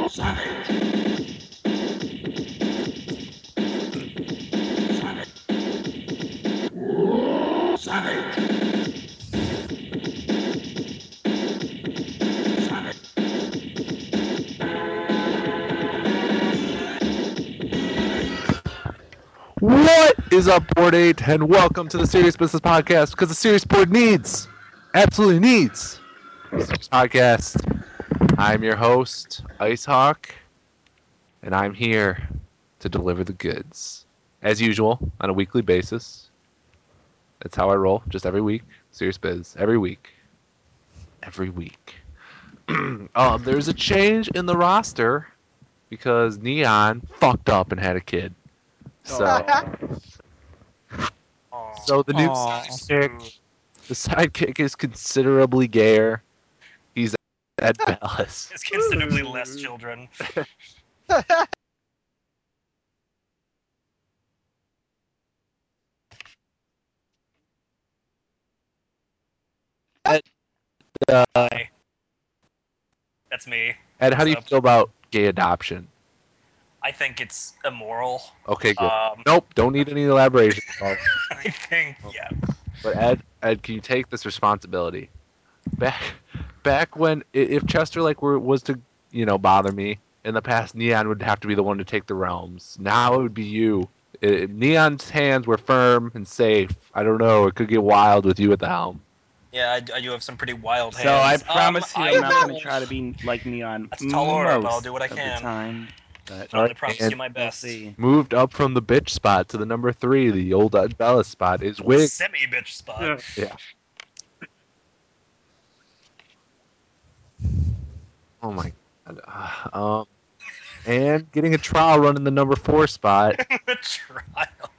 What is up, Board 8, and welcome to the Serious Business Podcast, because the Serious Board absolutely needs, Serious Podcast. I'm your host, Icehawk, and I'm here to deliver the goods. As usual, on a weekly basis. That's how I roll, just every week. Serious Biz, every week. Every week. There's a change in the roster, because Neon fucked up and had a kid. So the new sidekick, is considerably gayer. He's Ed Ballas. It's considerably less children. Ed, Hi. That's me. Ed, how What's do you up? feel about gay adoption? I think it's immoral. Okay, good. Nope, don't need any elaboration. I think, yeah. But Ed, can you take this responsibility? Back when, if Chester was to, bother me in the past, Neon would have to be the one to take the realms. Now it would be you. Neon's hands were firm and safe. I don't know. It could get wild with you at the helm. Yeah, I do have some pretty wild So I hands. promise you, I I'm not going to will- try to be like Neon That's a tall order, but I'll most do what I of the can. time. But I promise you my we'll best. see. Moved up from the bitch spot to the number 3, the old Ed Ballas spot, is Wig. Semi-bitch spot. Yeah. Oh my god. And getting a trial run in the number 4 spot. Trial.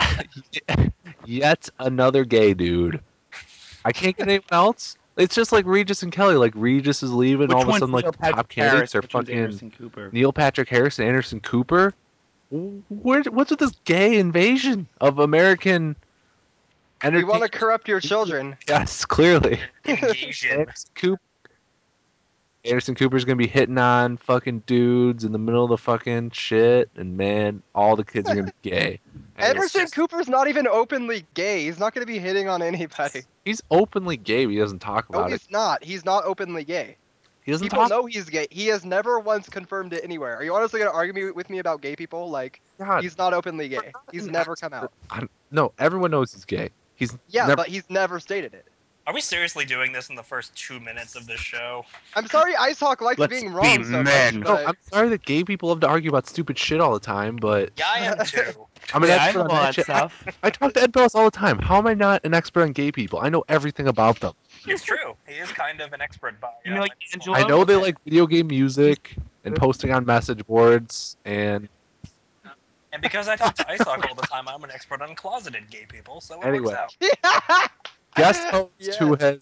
Yet another gay dude. I can't get anyone else. It's just like Regis and Kelly. Like Regis is leaving, all of a sudden, like the top candidates are fucking Anderson Cooper. Neil Patrick Harris and Anderson Cooper. What's with this gay invasion of American We entertainment? want to corrupt your children. Yes, clearly. Engaging. Anderson Cooper's gonna be hitting on fucking dudes in the middle of the fucking shit, and man, all the kids are gonna be gay. Anderson Cooper's not even openly gay. He's not going to be hitting on anybody. He's openly gay, but he doesn't talk No, about it. he's not. He's not openly gay. He doesn't People talk. know he's gay. He has never once confirmed it anywhere. Are you honestly going to argue with me about gay people? Like, God, he's not openly gay. He's never come out. No, everyone knows he's gay. He's Yeah, never. but he's never stated it. Are we seriously doing this in the first 2 minutes of this show? I'm sorry Icehawk likes Let's being be wrong so men. much, No, but I'm sorry that gay people love to argue about stupid shit all the time, but Yeah, I am too. I'm an Yeah, I expert know on all that that shit. stuff. I talk to Ed Bellis all the time. How am I not an expert on gay people? I know everything about them. It's true. He is kind of an expert by. You mean like Angelo? I know they Okay. like video game music and posting on message boards, and And because I talk to Icehawk all the time, I'm an expert on closeted gay people, so it Anyway. works out. guest host Yes.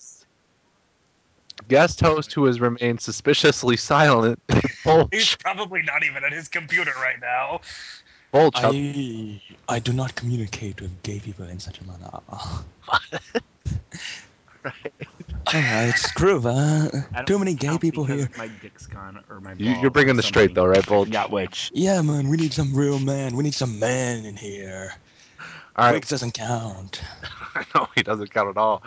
who has remained suspiciously silent. He's Bolch. probably not even at his computer right now. Bolch. I do not communicate with gay people in such a manner. It's true, too many gay people here. My dick's gone or my You're bringing the straight though, right, Bolch? Got which? Yeah, man, we need some real man. We need some man in here. All right. Wigs doesn't count. No, he doesn't count at all.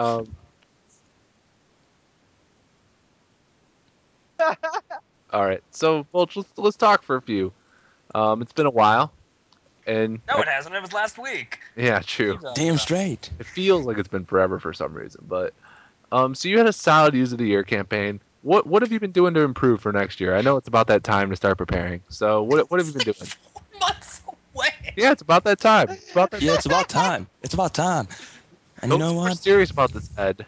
All right, so Bolch, let's talk for a few. It's been a while, and No, it hasn't. It was last week. yeah, true. Damn straight. It feels like it's been forever for some reason, but so you had a solid use of the year campaign. What have you been doing to improve for next year? I know it's about that time to start preparing. So what have you been doing? 4 months away. Yeah, it's about that time. Yeah, it's about time. It's about time. And you know We're what? serious about this, Ed.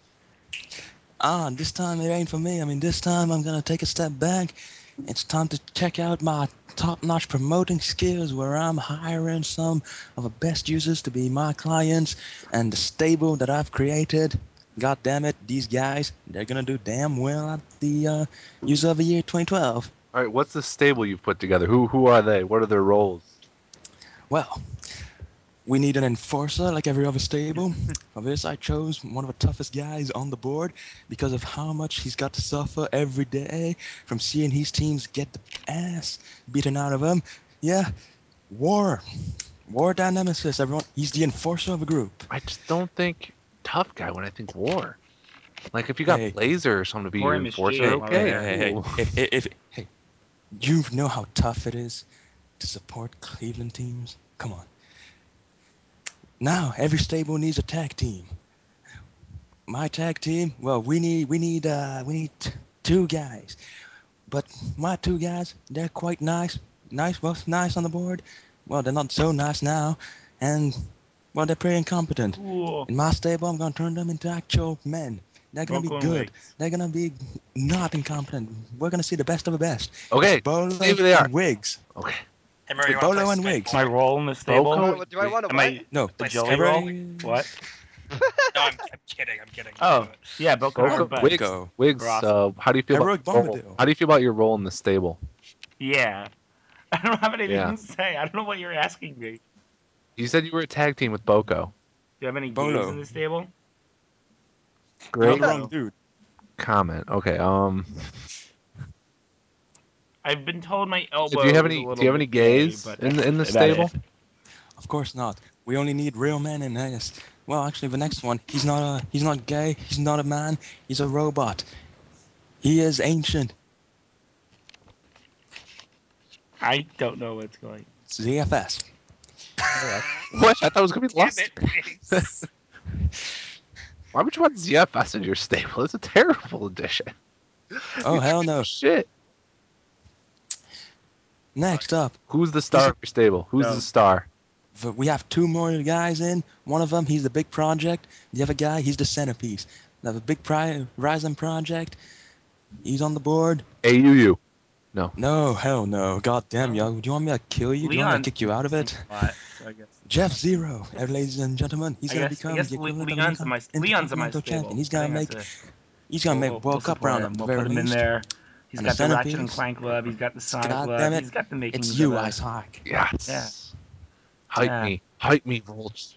This time it ain't for me. I mean, this time I'm gonna take a step back. It's time to check out my top-notch promoting skills where I'm hiring some of the best users to be my clients and the stable that I've created. God damn it, these guys, they're gonna do damn well at the User of the Year 2012. All right, what's the stable you've put together? Who are they? What are their roles? Well, We need an enforcer like every other stable. For this, I chose one of the toughest guys on the board because of how much he's got to suffer every day from seeing his teams get the ass beaten out of him. Yeah, War. War Dynamesis, everyone. He's the enforcer of the group. I just don't think tough guy when I think war. Like if you got Hey. Blazer or something to be War your and enforcer, Mischief, okay, hey, cool. hey, you know how tough it is to support Cleveland teams? Come on. Now, every stable needs a tag team. My tag team, well, we need two guys. But my two guys, they're quite nice. Nice on the board. Well, they're not so nice now. And, well, they're pretty incompetent. Cool. In my stable, I'm going to turn them into actual men. They're going to be Brooklyn good. Wigs. They're going to be not incompetent. We're going to see the best of the best. Okay, Bolo see who they are. and Wiggs. Okay. Hey, Murray, you want to Bolo play and Wiggs. My Skateboard? role in the stable. Boko? Do I want to Am what? I No, Play Joey skateboard? role? What? No, I'm kidding. I'm kidding. Oh, Don't do it. yeah, Boca Boko, and Bud. Wiggs, Go. Wiggs. Awesome. How do you feel Heroic about your role? Bombadil. How do you feel about your role in the stable? Yeah. I don't have anything Yeah. to say. I don't know what you're asking me. You said you were a tag team with Boko. Do you have any Bolo. gays in the stable? You're Great the wrong dude. comment. Okay. I've been told my Do elbow you have is a any? Do little you have any bit gay, gays but in that's the about stable? it. Of course not. We only need real men in this. Well, actually, the next one, he's not gay. He's not a man. He's a robot. He is ancient. I don't know what's going. ZFS. What? I thought it was gonna be Damn Lust. it, Wiggs. Why would you want ZFS in your stable? It's a terrible addition. Oh, You hell think no. it's Shit. Next up, Who's the star of your stable? Who's No. the star? we have two more guys in. One of them, he's the big project. The other guy, he's the centerpiece. Now, the big Ryzen project, he's on the board. AUU. No, hell no. God damn, yo. Do you want me to kill you? Do you want me Leon's to kick you out of it? a lot, so I guess. Jeff Zero, ladies and gentlemen, he's I gonna guess, become I guess the equivalent of Leon's in an my intercontinental champion. stable. He's I gonna think make we'll World Cup support round him. at the We'll very put him in least. there. He's And got the the Ratchet and centerpiece. Clank glove. He's got the Sonic God glove. damn it, He's got the makings it's you, of a. Ice Hawk. Yes. Hype Yeah. me. Hype me, Volch.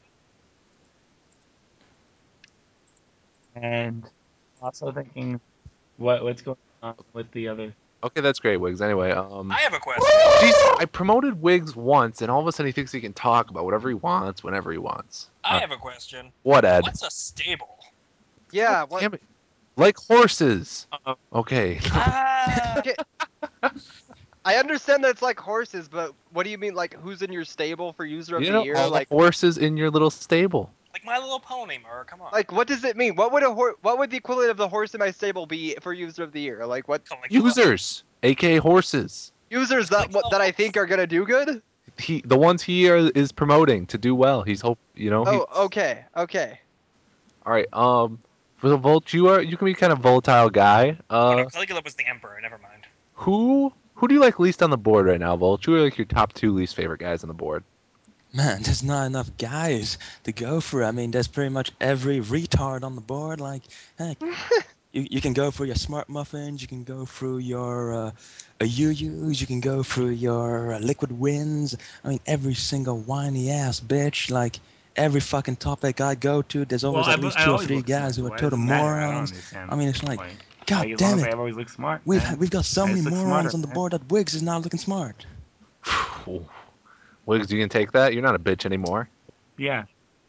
And also thinking, what's going on with the other? Okay, that's great, Wiggs. Anyway, I have a question. Jeez, I promoted Wiggs once, and all of a sudden he thinks he can talk about whatever he wants, whenever he wants. I have a question. What, Ed? What's a stable? Yeah. God What? damn it. Like horses. Uh-oh. Okay. Ah, Okay. I understand that it's like horses, but what do you mean? Like, who's in your stable for user of You the know, year? all Like, the horses in your little stable. like My Little Pony, Mur. Come on. what does it mean? What would what would the equivalent of the horse in my stable be for user of the year? Like, what Caligula. Users, aka horses. users that I think are gonna do good? The ones he is promoting to do well. He's hope Oh, okay, okay. all right. For the Volt, you can be kind of volatile guy. Oh, no, Caligula was the emperor. Never mind. Who do you like least on the board right now, Volt? Who are like your top two least favorite guys on the board? Man, there's not enough guys to go for. I mean, there's pretty much every retard on the board. Like, heck, you can go for your smart muffins. You can go through your UUs. You can go through your liquid winds. I mean, every single whiny ass bitch. Like, every fucking topic I go to, there's always at least I two or always three look guys smart. who are Why does total it matter? I don't morons. understand. I mean, it's like, Like, God as long damn as I it. always look smart. man. We've got so I many just look morons smarter, on the man. board that Wiggs is now looking smart. Wiggs, you can take that. You're not a bitch anymore. Yeah.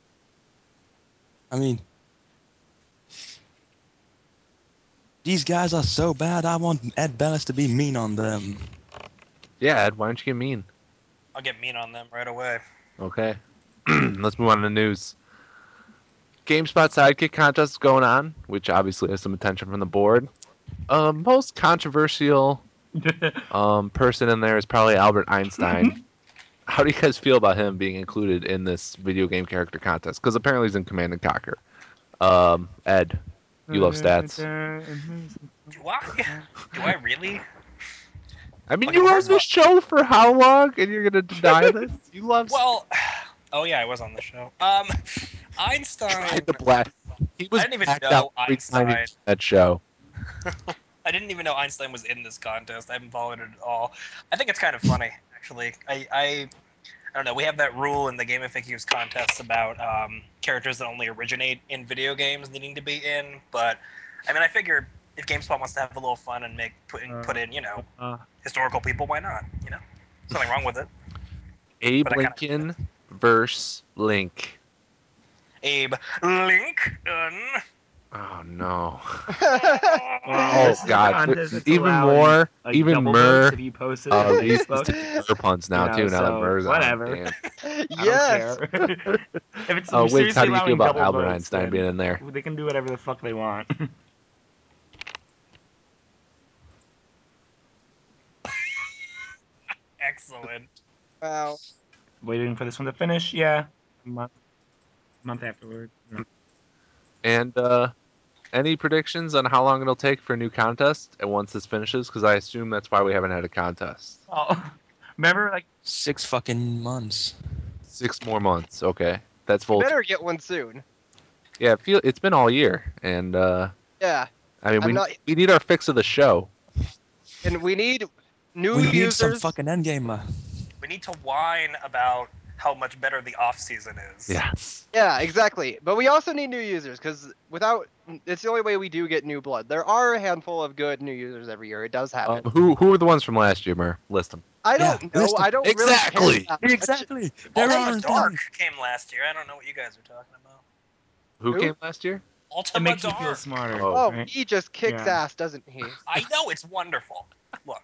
I mean, these guys are so bad. I want Ed Bellis to be mean on them. Yeah, Ed. Why don't you get mean? I'll get mean on them right away. Okay. Let's move on to the news. GameSpot Sidekick contest is going on, which obviously has some attention from the board. Most controversial person in there is probably Albert Einstein. How do you guys feel about him being included in this video game character contest? Because apparently he's in Command and Conquer. Ed, you love stats. Do I? Do I really? I mean, Okay, you well, were on first of all, this show for how long, and you're gonna deny this? You love. well, oh yeah, I was on the show. Einstein. Tried to blast. He was I didn't even blacked know out every time he Einstein. did that show. I didn't even know Einstein was in this contest. I haven't followed it at all. I think it's kind of funny, actually. I don't know. We have that rule in the Game of Figures contests about characters that only originate in video games needing to be in. But I mean, I figure if GameSpot wants to have a little fun and put in historical people, why not? Something wrong with it. Abe But I kinda- Lincoln versus Link. Abe Lincoln. Oh no. Well, this is a God. contest that's Even allowing, more, like, even double Murr. votes if you post it on Reese is Facebook. taking Murr puns now You know, too. Now that so Murr's whatever. on. Damn. I Yes. don't care. If it's Wiggs, seriously how do you feel allowing about double Albert votes, Einstein then being in there? they can do whatever the fuck they want. Excellent. Wow. Waiting for this one to finish. Yeah, month afterward. No. And any predictions on how long it'll take for a new contest and once this finishes? Because I assume that's why we haven't had a contest. Oh, remember, like 6 fucking months. 6 more months. Okay, that's You full. better get one soon. Yeah, it's been all year, and Yeah. I mean I'm not, we need our fix of the show. and we need new We need some users. fucking endgamer. We need to whine about how much better the off season is. Yes. Yeah, exactly. But we also need new users because it's the only way we do get new blood. There are a handful of good new users every year. It does happen. Who were the ones from last year, Mur? List them. I Yeah, don't know. list 'em. I don't Exactly. really care that much. Exactly. There Ultima aren't Dark any. came last year. I don't know what you guys are talking about. Who Who? came last year? it Ultima makes you Dark. feel smarter. Oh. Oh, right? he just kicks Yeah. ass, doesn't he? I know it's wonderful. Look,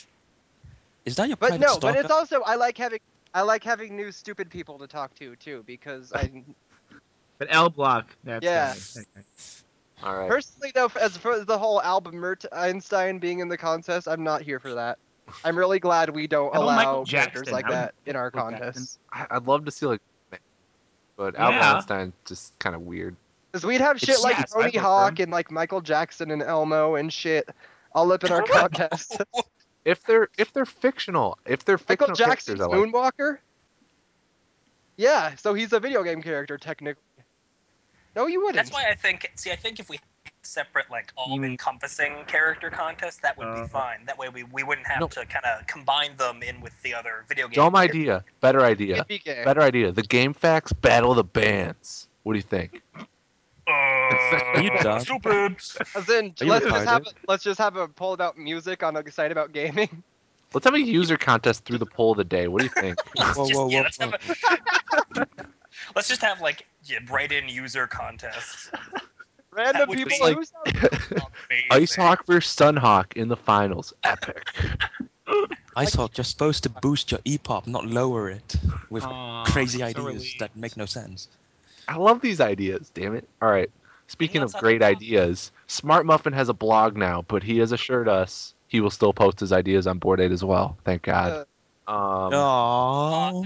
Is that your But private no, stalker? but it's also I like having new stupid people to talk to too because But L Block, that's Yeah. that guy. All right. personally though as for the whole Albert Einstein being in the contest, I'm not here for that. I'm really glad we don't How about Michael allow characters Jackson? like I would that in our Michael Jackson. contests. I'd love to see like, but Albert Yeah. Einstein just kind of weird. Because we'd have shit It's- like yes, I'd Tony vote for Hawk him. and like Michael Jackson and Elmo and shit all up in our contest. If they're fictional, Michael characters, Jackson's I like. Moonwalker? Yeah, so he's a video game character technically. No, you wouldn't. that's why I think. See, I think if we had separate, like You mean- all-encompassing character contests, that would be Uh, fine. That way, we wouldn't have No. to kind of combine them in with the other video games. Dumb idea. Better idea. It'd be gay. Better idea. The Game Facts Battle of the Bands. What do you think? You dumb. Stupid. As in, Are you retarded? let's just have a poll about music on a site about gaming. Let's have a user contest through the poll of the day. What do you think? Let's Whoa, just, whoa, yeah, whoa, let's, whoa. have let's just have like write-in user contests. Random would people be- who sound Amazing. Ice Hawk versus Sunhawk in the finals. Epic. Ice Hawk, you're supposed to boost your EPOP, not lower it, with Aw, crazy so ideas relieved. that make no sense. I love these ideas. Damn it. All right. Speaking of that's how great they go. ideas, Smart Muffin has a blog now, but he has assured us he will still post his ideas on Board 8 as well. Thank God. Oh.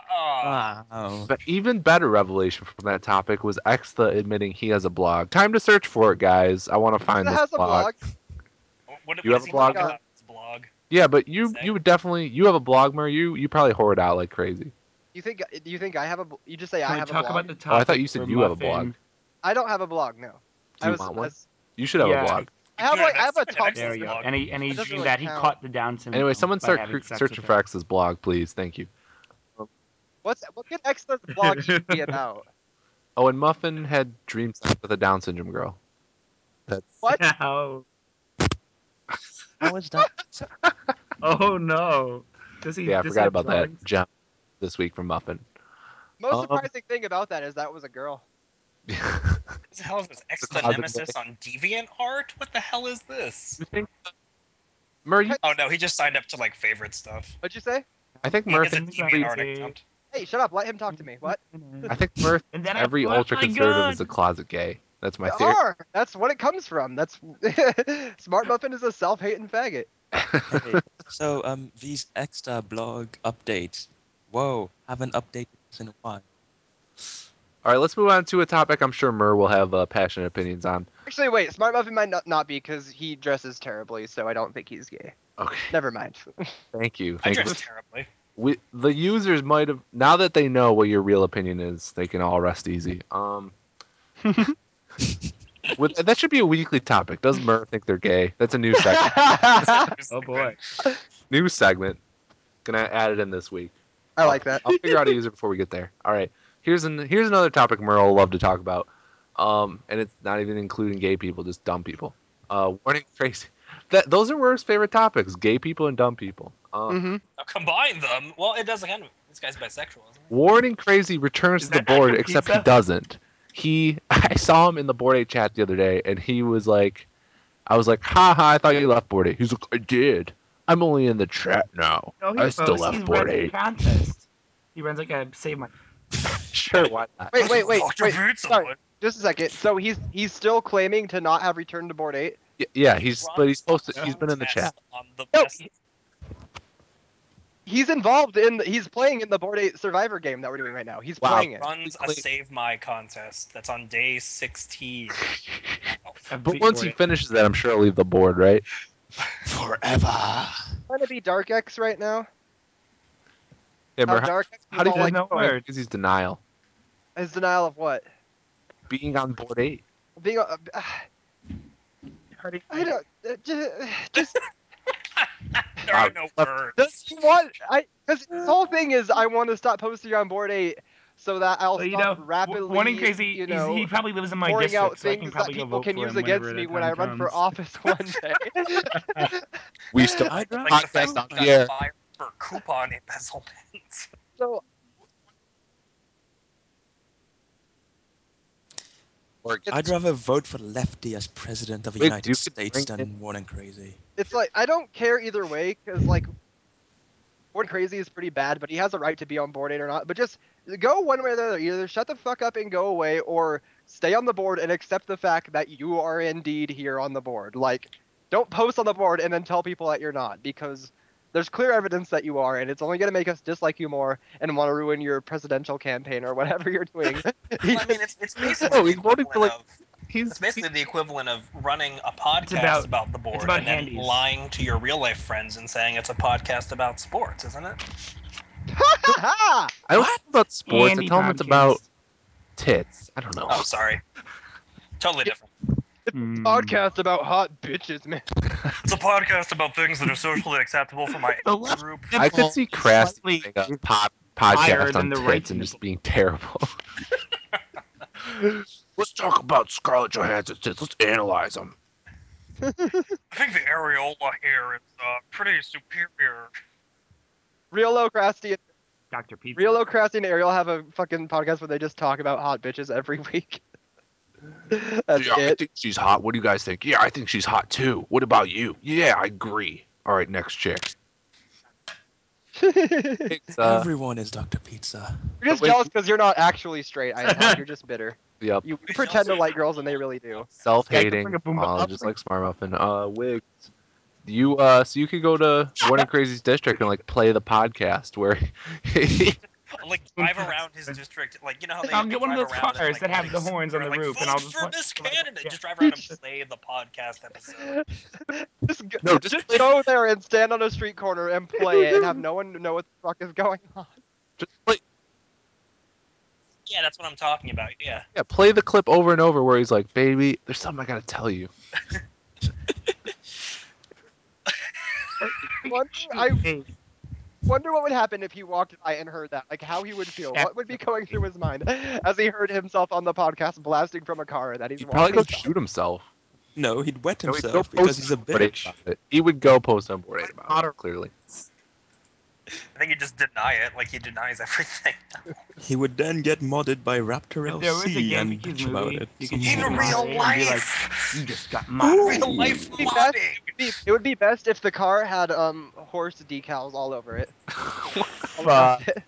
Wow. But even better revelation from that topic was Exta admitting he has a blog. Time to search for it, guys. I want to find that this has a blog. What You have is a he blog talking now? about? His blog. Yeah, but you Say. would definitely you have a blog, Mer. You probably whore it out like crazy. You think I have a? You just say Can I we have a talk blog. about the Oh, I topic? thought you said where you have a Muffin- blog. I don't have a blog. No. Do you want one? was- You should have a Yeah. blog. I have Dude, like I have a that's an Tumblr. excellent There we go. blog. And he That doesn't dreamed really that he count. caught the Down syndrome. Anyway, someone by start having sex searching with for her. X's blog, please. Thank you. What can Extra's blog be about? Oh, and Muffin had dream sex with a Down syndrome girl. That's What? Oh. How is that? Oh no. Does he? yeah. I does he forgot have about that drugs? gem this week from Muffin. Most surprising thing about that is that was a girl. What the hell is this? The Extra closet Nemesis on DeviantArt? What the hell is this? You think Mer? Oh no, he just signed up to like favorite stuff. What'd you say? I think He Mer has a thinks DeviantArt crazy. account. Hey, shut up. Let him talk to me. What? I think Mer And then every I put ultra my conservative gun. is a closet gay. That's my They theory. are. That's what it comes from. That's Smart Muffin is a self-hating faggot. Hey, so these extra blog updates. Whoa, haven't updated this in a while. All right, let's move on to a topic I'm sure Mer will have passionate opinions on. Actually, wait. Smart Muffin might not be because he dresses terribly, so I don't think he's gay. Okay, Never mind. thank you. I Thank you. dress terribly. The users might have now that they know what your real opinion is, they can all rest easy. That should be a weekly topic. Does Mer think they're gay? That's a new segment. Oh boy. New segment. Gonna add it in this week. I like that. I'll figure out a user before we get there. All right. Here's another topic Merle will love to talk about. And it's not even including gay people, just dumb people. Warning crazy. Those are Merle's favorite topics: gay people and dumb people. Mm-hmm. Now combine them. Well, it does again. This guy's bisexual, isn't he? Warning crazy returns Is to the that board, Dr. except Pizza? he doesn't. I saw him in the board 8 chat the other day, and he was like, I was like, haha, I thought you left board 8. He's like, I did. I'm only in the chat now. No, I still he's left board running a 8. contest. He runs like a save my. Sure, why not? Wait. Dr. Pizza, Sorry, what? just a second. So he's still claiming to not have returned to board 8. Yeah, he's posted. Runs He's been in the chat. on the No, best. he's involved in. He's playing in the board 8 Survivor game that we're doing right now. He's Wow. playing it. Runs a Save My contest that's on day 16. Wow. But once he finishes that, I'm sure he'll leave the board, right? Forever. Trying to be Dark X right now. Yeah, How Mer, Dark X how is do all you like no word. His denial? his denial of what? Being on board 8. Being. I don't. Just. There are no words. Does he want? Because his whole thing is I want to stop posting on board 8 so that I'll Well, stop rapidly. Warning crazy. He probably lives in my pouring out district, so I can things that probably go people vote can for use him against whenever me that when I time run for comes. office one day. We still I'd rather Like the fact podcast that on he the got air. fired for coupon embezzlement. So I'd rather vote for Lefty as president of the Wait, United you could States bring than Warren Crazy. it's like I don't care either way because like Born Crazy is pretty bad, but he has a right to be on board 8 or not. But just go one way or the other. Either shut the fuck up and go away, or stay on the board and accept the fact that you are indeed here on the board. Like, don't post on the board and then tell people that you're not, because there's clear evidence that you are, and it's only going to make us dislike you more and want to ruin your presidential campaign or whatever you're doing. Well, I mean, it's basically Oh, the he's voting for, equivalent like, of. He's It's basically the equivalent of running a podcast about the board about and then handies. lying to your real life friends and saying it's a podcast about sports, isn't it? I don't know about sports. Andy I tell him it's podcast. about tits. I don't know. Oh, sorry. Totally different. Podcast about hot bitches, man. It's a podcast about things that are socially acceptable for my The left group. I could see Crass slightly doing a higher podcast than on the tits right and just nipple. being terrible. Let's talk about Scarlett Johansson's tits. Let's analyze them. I think the areola here is pretty superior. Real Low Crasty, Dr. Pizza. Real Low Crasty and Ariel have a fucking podcast where they just talk about hot bitches every week. That's Yeah, I it. think she's hot. What do you guys think? Yeah, I think she's hot too. What about you? Yeah, I agree. All right, next chick. It's, Everyone is Dr. Pizza. You're just wait, jealous because you're not actually straight, Ice. You're just bitter. yep. You pretend to like girls and they really do. Self-hating, bring a boombox. just like Smart Muffin. Wigs. You so you could go to Warren Crazy's district and like play the podcast where Like drive around his district, like you know how they I'll get one of drive those around and, cars like, that have the horns on they're the like, roof, vote and I'll just for put this like, candidate. yeah. Just drive around and play the podcast episode. Just go there and stand on a street corner and play it and have no one know what the fuck is going on. just play, Yeah, that's what I'm talking about. Yeah. play the clip over and over where he's like, "Baby, there's something I gotta tell you." I wonder what would happen if he walked by and heard that. Like how he would feel. What would be going through his mind as he heard himself on the podcast blasting from a car that he's He'd probably walking go shoot himself. No, he'd wet No, he'd go himself because post he's a on Board 8 bitch. about it. He would go post on Board 8 about it, clearly. I think you just deny it, like he denies everything. He would then get modded by Raptor If there was a LC Game and Geeks bitch about movie, it. you could Some use In more. real modding and be like, life. you just got modded. Real life Be best- modding. It would be best if the car had horse decals all over it. All Fuck. around it.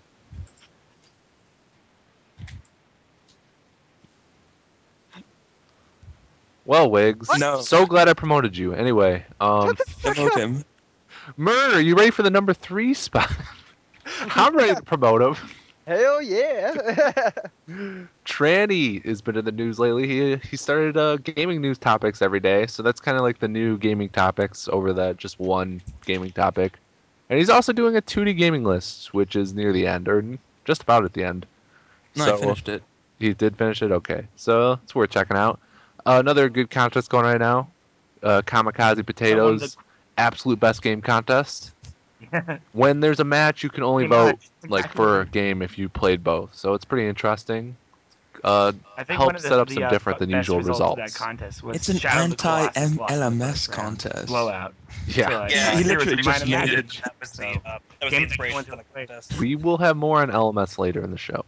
Well, Wigs, No. so glad I promoted you. Anyway, Promote him. Murder, you ready for the number 3 spot? I'm ready to promote him. Hell yeah. Tranny has been in the news lately. He started gaming news topics every day, so that's kind of like the new gaming topics over that just one gaming topic. And he's also doing a 2D gaming list, which is near the end, or just about at the end. No, So I finished it. he did finish it. Okay, so it's worth checking out. Another good contest going right now. Kamikaze Potatoes, absolute best game contest. when there's a match, you can only Pretty vote much. like Exactly. for a game if you played both. So it's pretty interesting. I think one Help of set up the some different than best usual results of that results. contest was It's an Shadow of the Colossus lost in the anti-LMS first round. contest. Blowout. Yeah. To, like, Yeah, he Zero literally to just minor made match. it. That was So, the games like inspiration ones for the that play. contest. We will have more on LMS later in the show.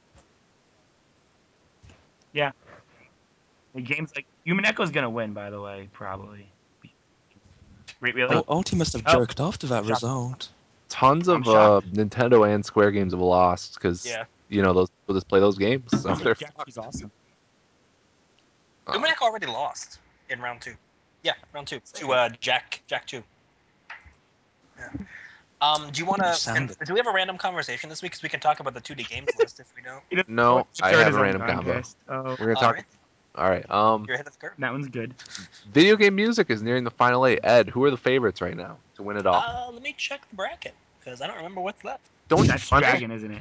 Yeah. The games like Human Echo's gonna win, by the way, probably. Wait, really? Oh, Ulti must have Oh. jerked off to that Shocked. result. Tons I'm of shocked. Nintendo and Square games have lost because Yeah. those people just play those games. So they're Jack, fucked. he's awesome. Umanak already lost in round 2. Yeah, round 2 to Jack 2. Yeah. Do you want to? Sounded. Do we have a random conversation this week? Because we can talk about the 2D games list if we don't. He doesn't No, want to I start have his a own random combo. contest. Oh, We're gonna talk. All right. You're ahead of the curve. that one's good. Video game music is nearing the final 8. Ed, who are the favorites right now to win it all? Let me check the bracket because I don't remember what's left. Don't you That's want it? Dragon, isn't it?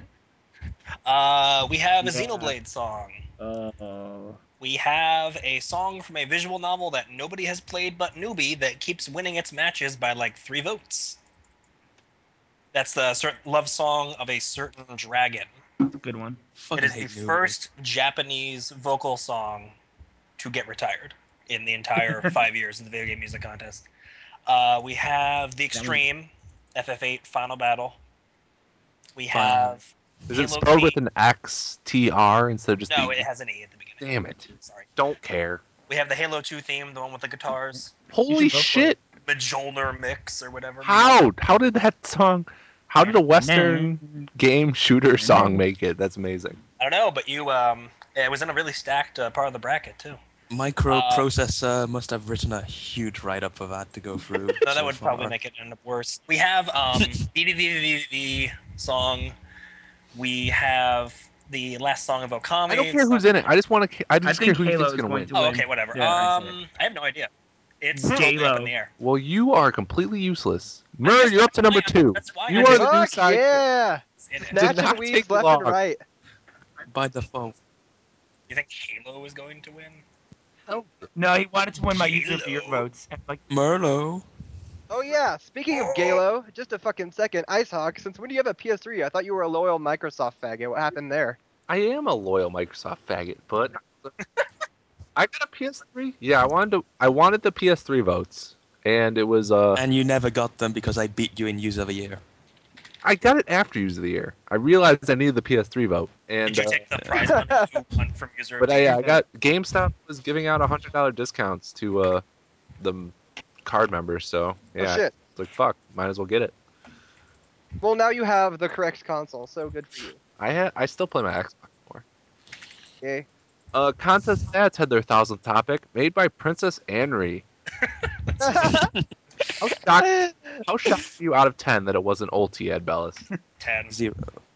We have a Yeah. Xenoblade song. Oh. We have a song from a visual novel that nobody has played but Newbie that keeps winning its matches by like 3 votes. That's the certain love song of a certain dragon. That's a good one. It Fucking is the hate Newbie. first Japanese vocal song to get retired in the entire 5 years of the video game music contest. We have The Extreme, FF8 Final Battle. We have Is it Halo spelled 3. with an XTR instead of just No, the it E? has an E at the beginning. Damn it. Sorry. Don't care. We have the Halo 2 theme, the one with the guitars. Holy should go for shit! The Mjolnir mix or whatever. How? How did that song? How did a Western game shooter song make it? That's amazing. I don't know, but it was in a really stacked part of the bracket too. Microprocessor must have written a huge write-up for that to go through. No, that would probably make it end up worse. We have BDVVV song. We have the last song of Okami. I don't care who's in it. I just want to. I just care think who you Halo think's is gonna going win. to Oh, win. okay, whatever. Yeah, I'd say it. I have no idea. It's J-Lo. totally up in the air. Well, you are completely useless. I Murr, missed you're up the to number plan. 2. That's why You I are did the new Fuck side. yeah! in it. Did Snatching not weeds take left long. and right. By default. You think Halo is going to win? No, he wanted to win my user for your J-Lo. votes. And, like, Merlo. Oh yeah, speaking of Galo, just a fucking second, Icehawk, since when do you have a PS3? I thought you were a loyal Microsoft faggot. What happened there? I am a loyal Microsoft faggot, but I got a PS3. Yeah, I wanted the PS3 votes, and it was And you never got them because I beat you in User of the Year. I got it after User of the Year. I realized I needed the PS3 vote, and Did you take the prize money you won from user? but of the year? I got GameStop was giving out $100 discounts to the card members, so Oh yeah, shit. it's like fuck, might as well get it. Well, now you have the correct console, so good for you. I still play my Xbox more. Yay. Contest stats had their 1,000th topic made by Princess Anri. How shocked are you out of 10 that it wasn't Ulti, Ed Bellis? 10. 0.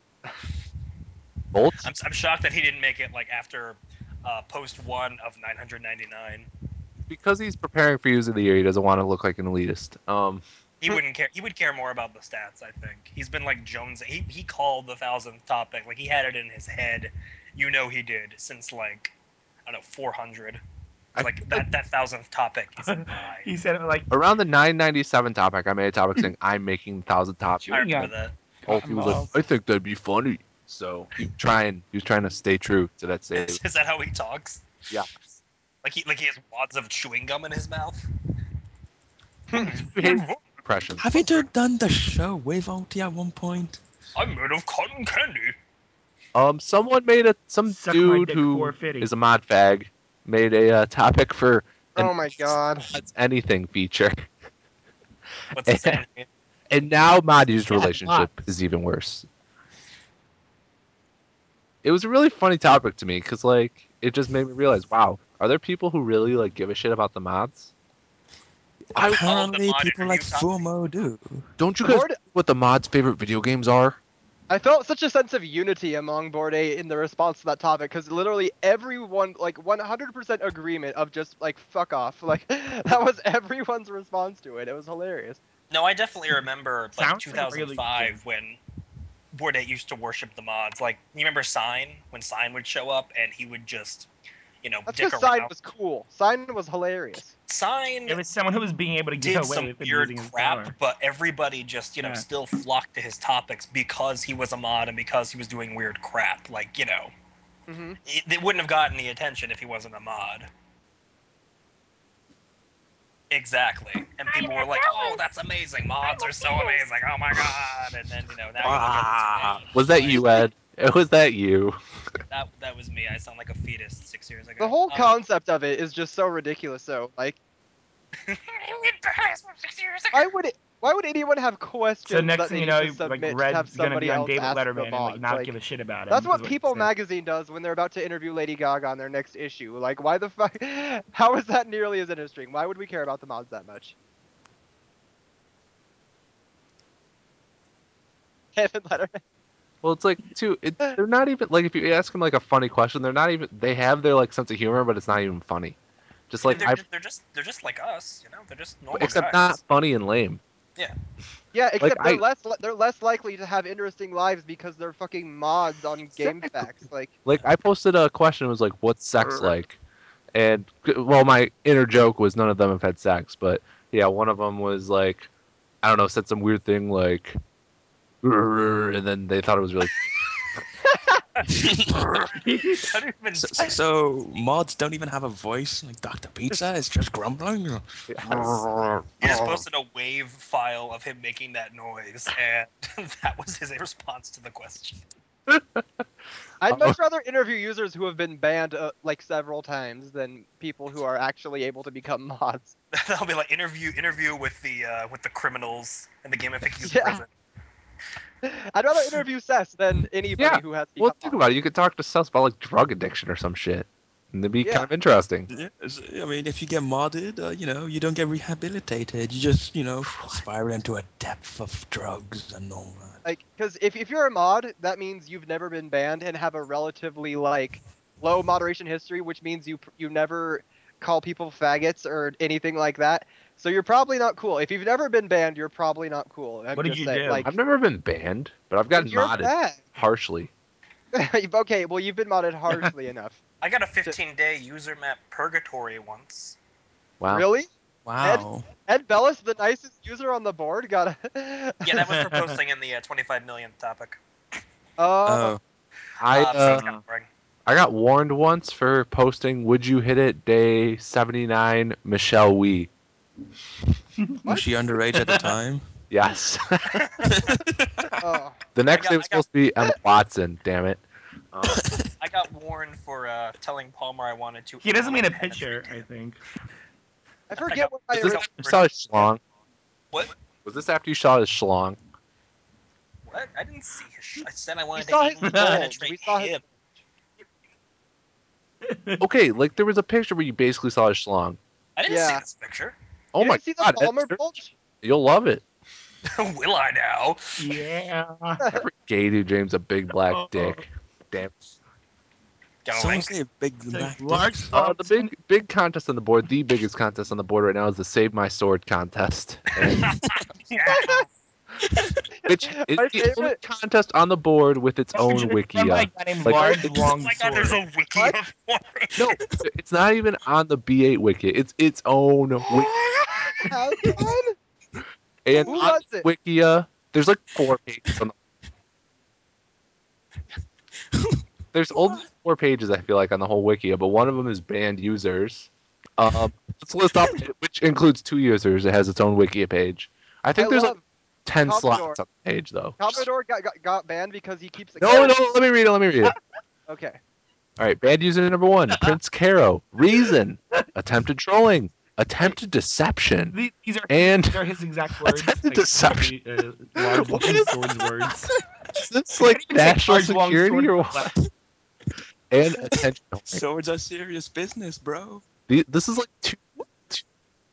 Ult? I'm shocked that he didn't make it like after post 1 of 999. Because he's preparing for User of the Year, he doesn't want to look like an elitist. He wouldn't care. He would care more about the stats. I think he's been like Jones. He called the 1,000th topic like he had it in his head. You know he did since like I don't know 400. I Like feel that 1,000th topic is a lie. he said it like, Around the 997 topic, I made a topic saying I'm making 1,000 topics. I remember that. Ulti was like, I think that'd be funny. So he was trying to stay true to that statement. Is that how he talks? Yeah. Like he has wads of chewing gum in his mouth. Impression. Haven't you done the show with Ulti at one point? I'm made of cotton candy. Someone made some Suck my dude dick who 450. is a mod fag made a topic for an Oh my god. It's anything feature. What's it saying? And now Madi's Yeah, relationship is even worse. It was a really funny topic to me because like it just made me realize, wow, are there people who really like give a shit about the mods? Apparently, mod people interview like topic. Fumo do. Don't you guys Board- know what the mods' favorite video games are? I felt such a sense of unity among Board A in the response to that topic because literally everyone, like 100% agreement of just like fuck off. Like that was everyone's response to it. It was hilarious. No, I definitely remember like Sounds like a really 2005 when Board 8 used to worship the mods. Like, you remember Sign? When Sign would show up and he would just That's dick because Sign around. was cool. Sign was hilarious. Sign It was someone who was being able to get did away some with it weird using his crap, power. but everybody just, Yeah. still flocked to his topics because he was a mod and because he was doing weird crap. Like, Hmm. it wouldn't have gotten the attention if he wasn't a mod. Exactly. And people were like, oh, that's amazing. Mods are so amazing. Oh my god. And then, now you look at what's Was that you, Ed? Was that you? That was me. I sound like a fetus 6 years ago. The whole concept of it is just so ridiculous. So, like, why would anyone have questions So next that thing they you need know, to like submit to have Red's gonna somebody be on else David ask Letterman the and like mods? not Like, give a shit about him. that's what he People said. Magazine does when they're about to interview Lady Gaga on their next issue. Like, why the fuck? How is that nearly as interesting? Why would we care about the mods that much? David Letterman. Well, it's like too. They're not even like if you ask them like a funny question, they're not even. They have their like sense of humor, but it's not even funny. Just like they're just like us. They're just normal except guys. not funny and lame. Yeah. Yeah, Like except they're less likely to have interesting lives because they're fucking mods on GameFAQs. Like I posted a question. It was like, "What's sex like?" And well, my inner joke was none of them have had sex, but yeah, one of them was like, I don't know, said some weird thing like, and then they thought it was really. Don't even So mods don't even have a voice like Dr. Pizza is just grumbling. He just posted a wave file of him making that noise, and that was his response to the question. I'd much rather interview users who have been banned like several times than people who are actually able to become mods. That'll be like interview with the criminals and the gamification Yeah. prison. I'd rather interview Seth than anybody Yeah. who has Well, become think mod. about it. You could talk to Sus about like drug addiction or some shit, and it'd be Yeah. kind of interesting. Yeah, I mean, if you get modded, you don't get rehabilitated. You just, spiral into a depth of drugs and all that. Like, because if you're a mod, that means you've never been banned and have a relatively like low moderation history, which means you never call people faggots or anything like that. So you're probably not cool. If you've never been banned, you're probably not cool. I'm What did just you saying, do? like, I've never been banned, but I've then gotten you're modded bad. harshly. Okay, well you've been modded harshly enough. I got a 15-day user map purgatory once. Wow. Really? Wow. Ed Bellis, the nicest user on the board, got a. Yeah, that was for posting in the 25 million topic. Oh. Oh, I So it's kind of boring. I got warned once for posting "Would you hit it?" Day 79. Michelle Wee. was she underage at the time? Yes. Oh. The next I name got- was supposed to be Emma Watson. Damn it. I got warned for telling Palmer I wanted to. He doesn't mean a anally picture, penetrate I him. think. I forget what my Was this original. after you saw his schlong? What? Was this after you saw his schlong? What? I didn't see his. I said I wanted to saw his anally bulge. penetrate We saw his him. Okay, like there was a picture where you basically saw his schlong. I didn't see Yeah. this picture. Oh You my didn't see the god, Palmer Ed, bulge? you'll love it. Will I now? Yeah. Every gay dude dreams a big black Oh. dick. Damn. Got a Someone link? say big It's like black large dicks. The schlongs. big contest on the board, the biggest contest on the board right now is the Save My Sword contest, and Yeah. which is My the only favorite. contest on the board with its own Run by a wikia. guy named Like, Large it's- Oh Long my god, Sword. there's a wiki What? of it. No, it's not even on the B8 wiki. It's its own wiki. Has one? And Who on runs the it? wikia, there's like 4 pages on the. There's only 4 pages I feel like on the whole wikia, but one of them is banned users. Let's list off which includes 2 users. It has its own wikia page. I think I there's like love 10 Commodore. slots on the page though. Commodore got banned because he keeps. No, let me read it. Let me read it. Okay. All right, bad user number 1, Prince Caro. Reason: attempted trolling, attempted deception, These are and these are his exact words. attempted deception. Large What Long is Sword's words. Is this like He said national Large Long security Sword or for what? And attention. Swords are serious business, bro. This is like two.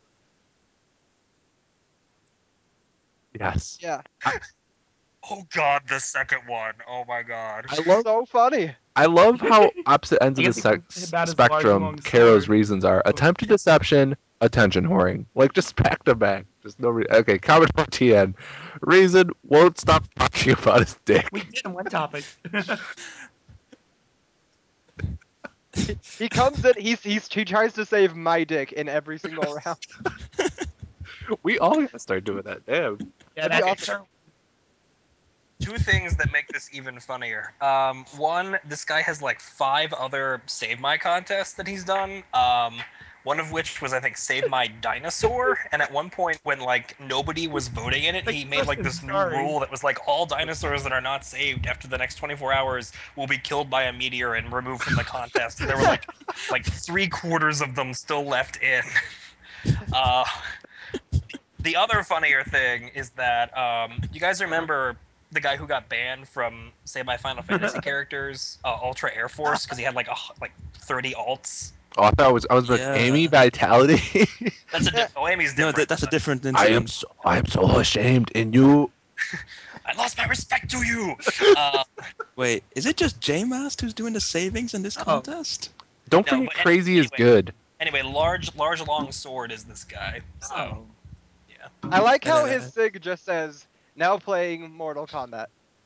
Yes, Yeah. Oh god, the second one. Oh my god. I love. So funny. I love how opposite ends I of the guess he wants about his large spectrum long Caro's sword. reasons are attempted deception, attention whoring. Like just back to back. Just no reason. Okay, Commodore TN. Reason: won't stop talking about his dick. We did one topic. He comes in. He tries to save my dick in every single round. We all gotta start doing that. Damn. Yeah, That'd be that's awesome. Two things that make this even funnier. One, this guy has like 5 other Save My contests that he's done. One of which was, I think, Save My Dinosaur. And at one point, when like nobody was voting in it, Like, he made like this new sorry. rule that was like all dinosaurs that are not saved after the next 24 hours will be killed by a meteor and removed from the contest. And there were like 3/4 of them still left in. Uh, the other funnier thing is that you guys remember the guy who got banned from Say My Final Fantasy characters, Ultra Air Force, because he had like 30 alts. Oh, I thought I was with Yeah. Amy Vitality. That's Amy's No, different. that's a different I am instance. so ashamed, and you. I lost my respect to you. Wait, is it just J-Mast who's doing the savings in this Oh. contest? Don't No, forget, but crazy is anyway. good. Anyway, large long sword is this guy. So Oh. I like how Uh, his sig just says now playing Mortal Kombat.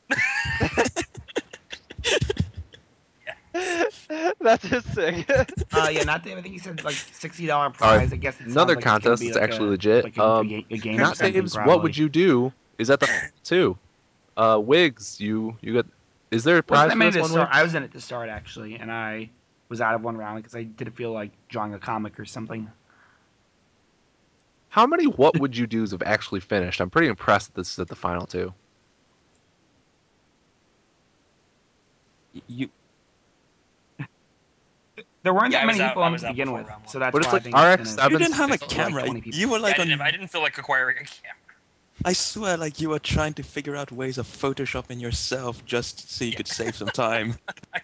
That's his sig. Yeah, not the. I think he said like $60 prize. I guess it sounds Another like it's gonna contest be that's like actually a, legit. like a game or Not something. Dave's. Probably. What would you do? Is at the too. Wigs, you got. Is there a Wasn't prize that for many this to one? start? Wig? I was in it to start actually, and I was out of one round because I didn't feel like drawing a comic or something. How many what would you do's have actually finished? I'm pretty impressed that this is at the final two. You There weren't Yeah, that I was many out. people I on was to out begin before with, round 1. so that's But it's why like I think RX it's seven. you didn't have a like camera. 20 people. You were Yeah, like I didn't feel like acquiring a camera. I swear, like you were trying to figure out ways of photoshopping yourself just so you could save some time.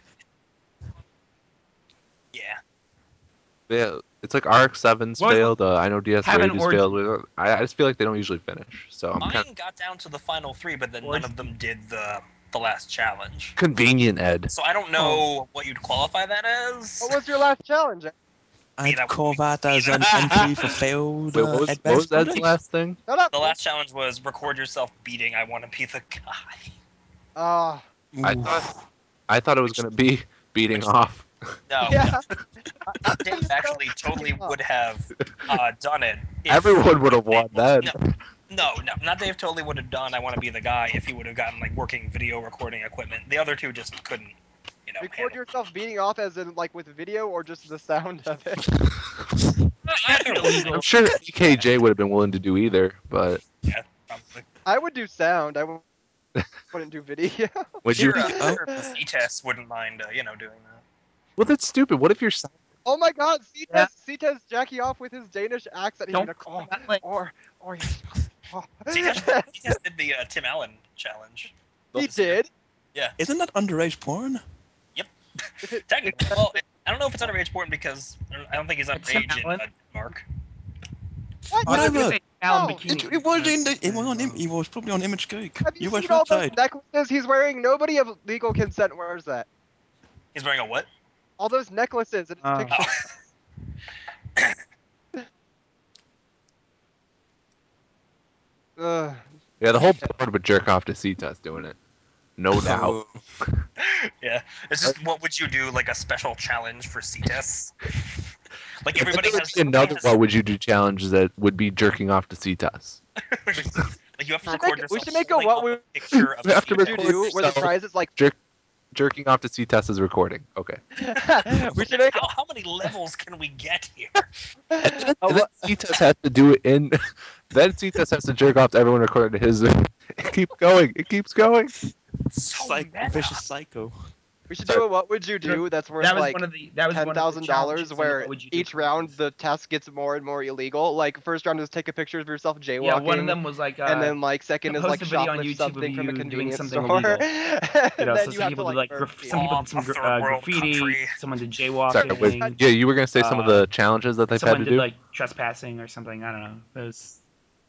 Yeah. Yeah, it's like RX 7's What- failed. I know DS Have an Raid has orgy. failed. I just feel like they don't usually finish. So I'm kind Mine of got down to the final 3, but then Or- none of them did the last challenge. convenient, Ed. So I don't know what you'd qualify that as. What was your last challenge? I'd I call that as an Ah, entry for failed Wait, what was advanced Ed's project. last thing? Shut up. The last challenge was record yourself beating I Want to Be the Guy. Ah, I Ooh. thought it was gonna be beating off. No, yeah. Dave actually totally would have done it. If, Everyone would have won then. No, not Dave totally would have done I Want to Be the Guy if he would have gotten like working video recording equipment. The other two just couldn't, Record handle it. yourself beating off as in like with video or just the sound of it. I'm sure EKJ would have been willing to do either, but Yeah, probably. I would do sound. Wouldn't do video. would you? Sure, C-Test wouldn't mind, doing that. Well, that's stupid. What if you're? Oh my God, Yeah. Cetas Jackie off with his Danish accent. He's Don't like, call that like- or yes. Oh. C-Test did the Tim Allen challenge. He did. Isn't that underage porn? If it, Technically, well, I don't know if it's underage porn because I don't think he's It's Tim underage in Allen. Denmark. what? Oh, I was gonna Whatever. say Alan No. Bikini. It was in the, it was on him. He was probably on Image Geek. Have you US seen all those website. necklaces he's wearing? Nobody of legal consent wears that. He's wearing a what? All those necklaces and his Oh. picture. Ugh. Yeah, the whole board would jerk off to C-Test doing it. No doubt. Oh. Yeah, it's just what would you do? Like a special challenge for C-Tests? Like And then everybody there would has be another has- what would you do challenge that would be jerking off to C-Test. like you have to We should record make- we yourself should make a holding what up we- a picture of You have to C-Test. You record do where the yourself. prize is like. Jerking off to C-Test is recording. Okay. We should make. How many levels can we get here? And then, a and then what- C-Test has to do it in. Then C-Test has to jerk off to everyone according to his. It keeps going. It keeps going. So meta. Vicious psycho. We should do a what would you You know, do that's worth That was like one of the that was one of the $10,000 challenges in the where What Would You Do each round contest. the test gets more and more illegal. Like first round is take a picture of yourself jaywalking. Yeah, one of them was like and then like second is post like a video on shoplift YouTube of something from a you doing convenience something store. illegal. and You know, then so you some have people to did like like burn some people did some Third world graffiti, country. someone did Sorry, jaywalking. yeah, you were gonna say some of the challenges that they've had Someone to did do. like trespassing or something. I don't know. It was.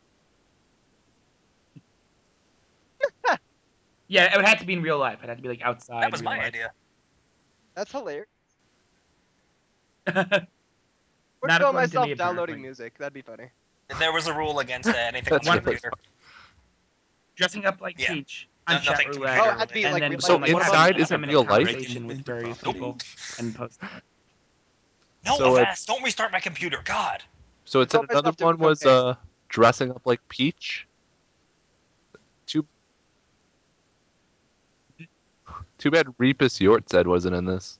Yeah, it would have to be in real life. It had to be like outside. That was real my life. idea. That's hilarious. Not Would film according to myself me, downloading apparently. music. That'd be funny. There was a rule against anything on That's the One- computer. Dressing up like Yeah. Peach on chat Nothing roulette, Oh, it had to be and like then real So life. like inside having a isn't 10-minute real life? conversation with various people and post. No, So Avast, don't restart my computer. God. So it It's said always another have to one was cocaine. dressing up like Peach. Too too bad Reapus Yortzed wasn't in this.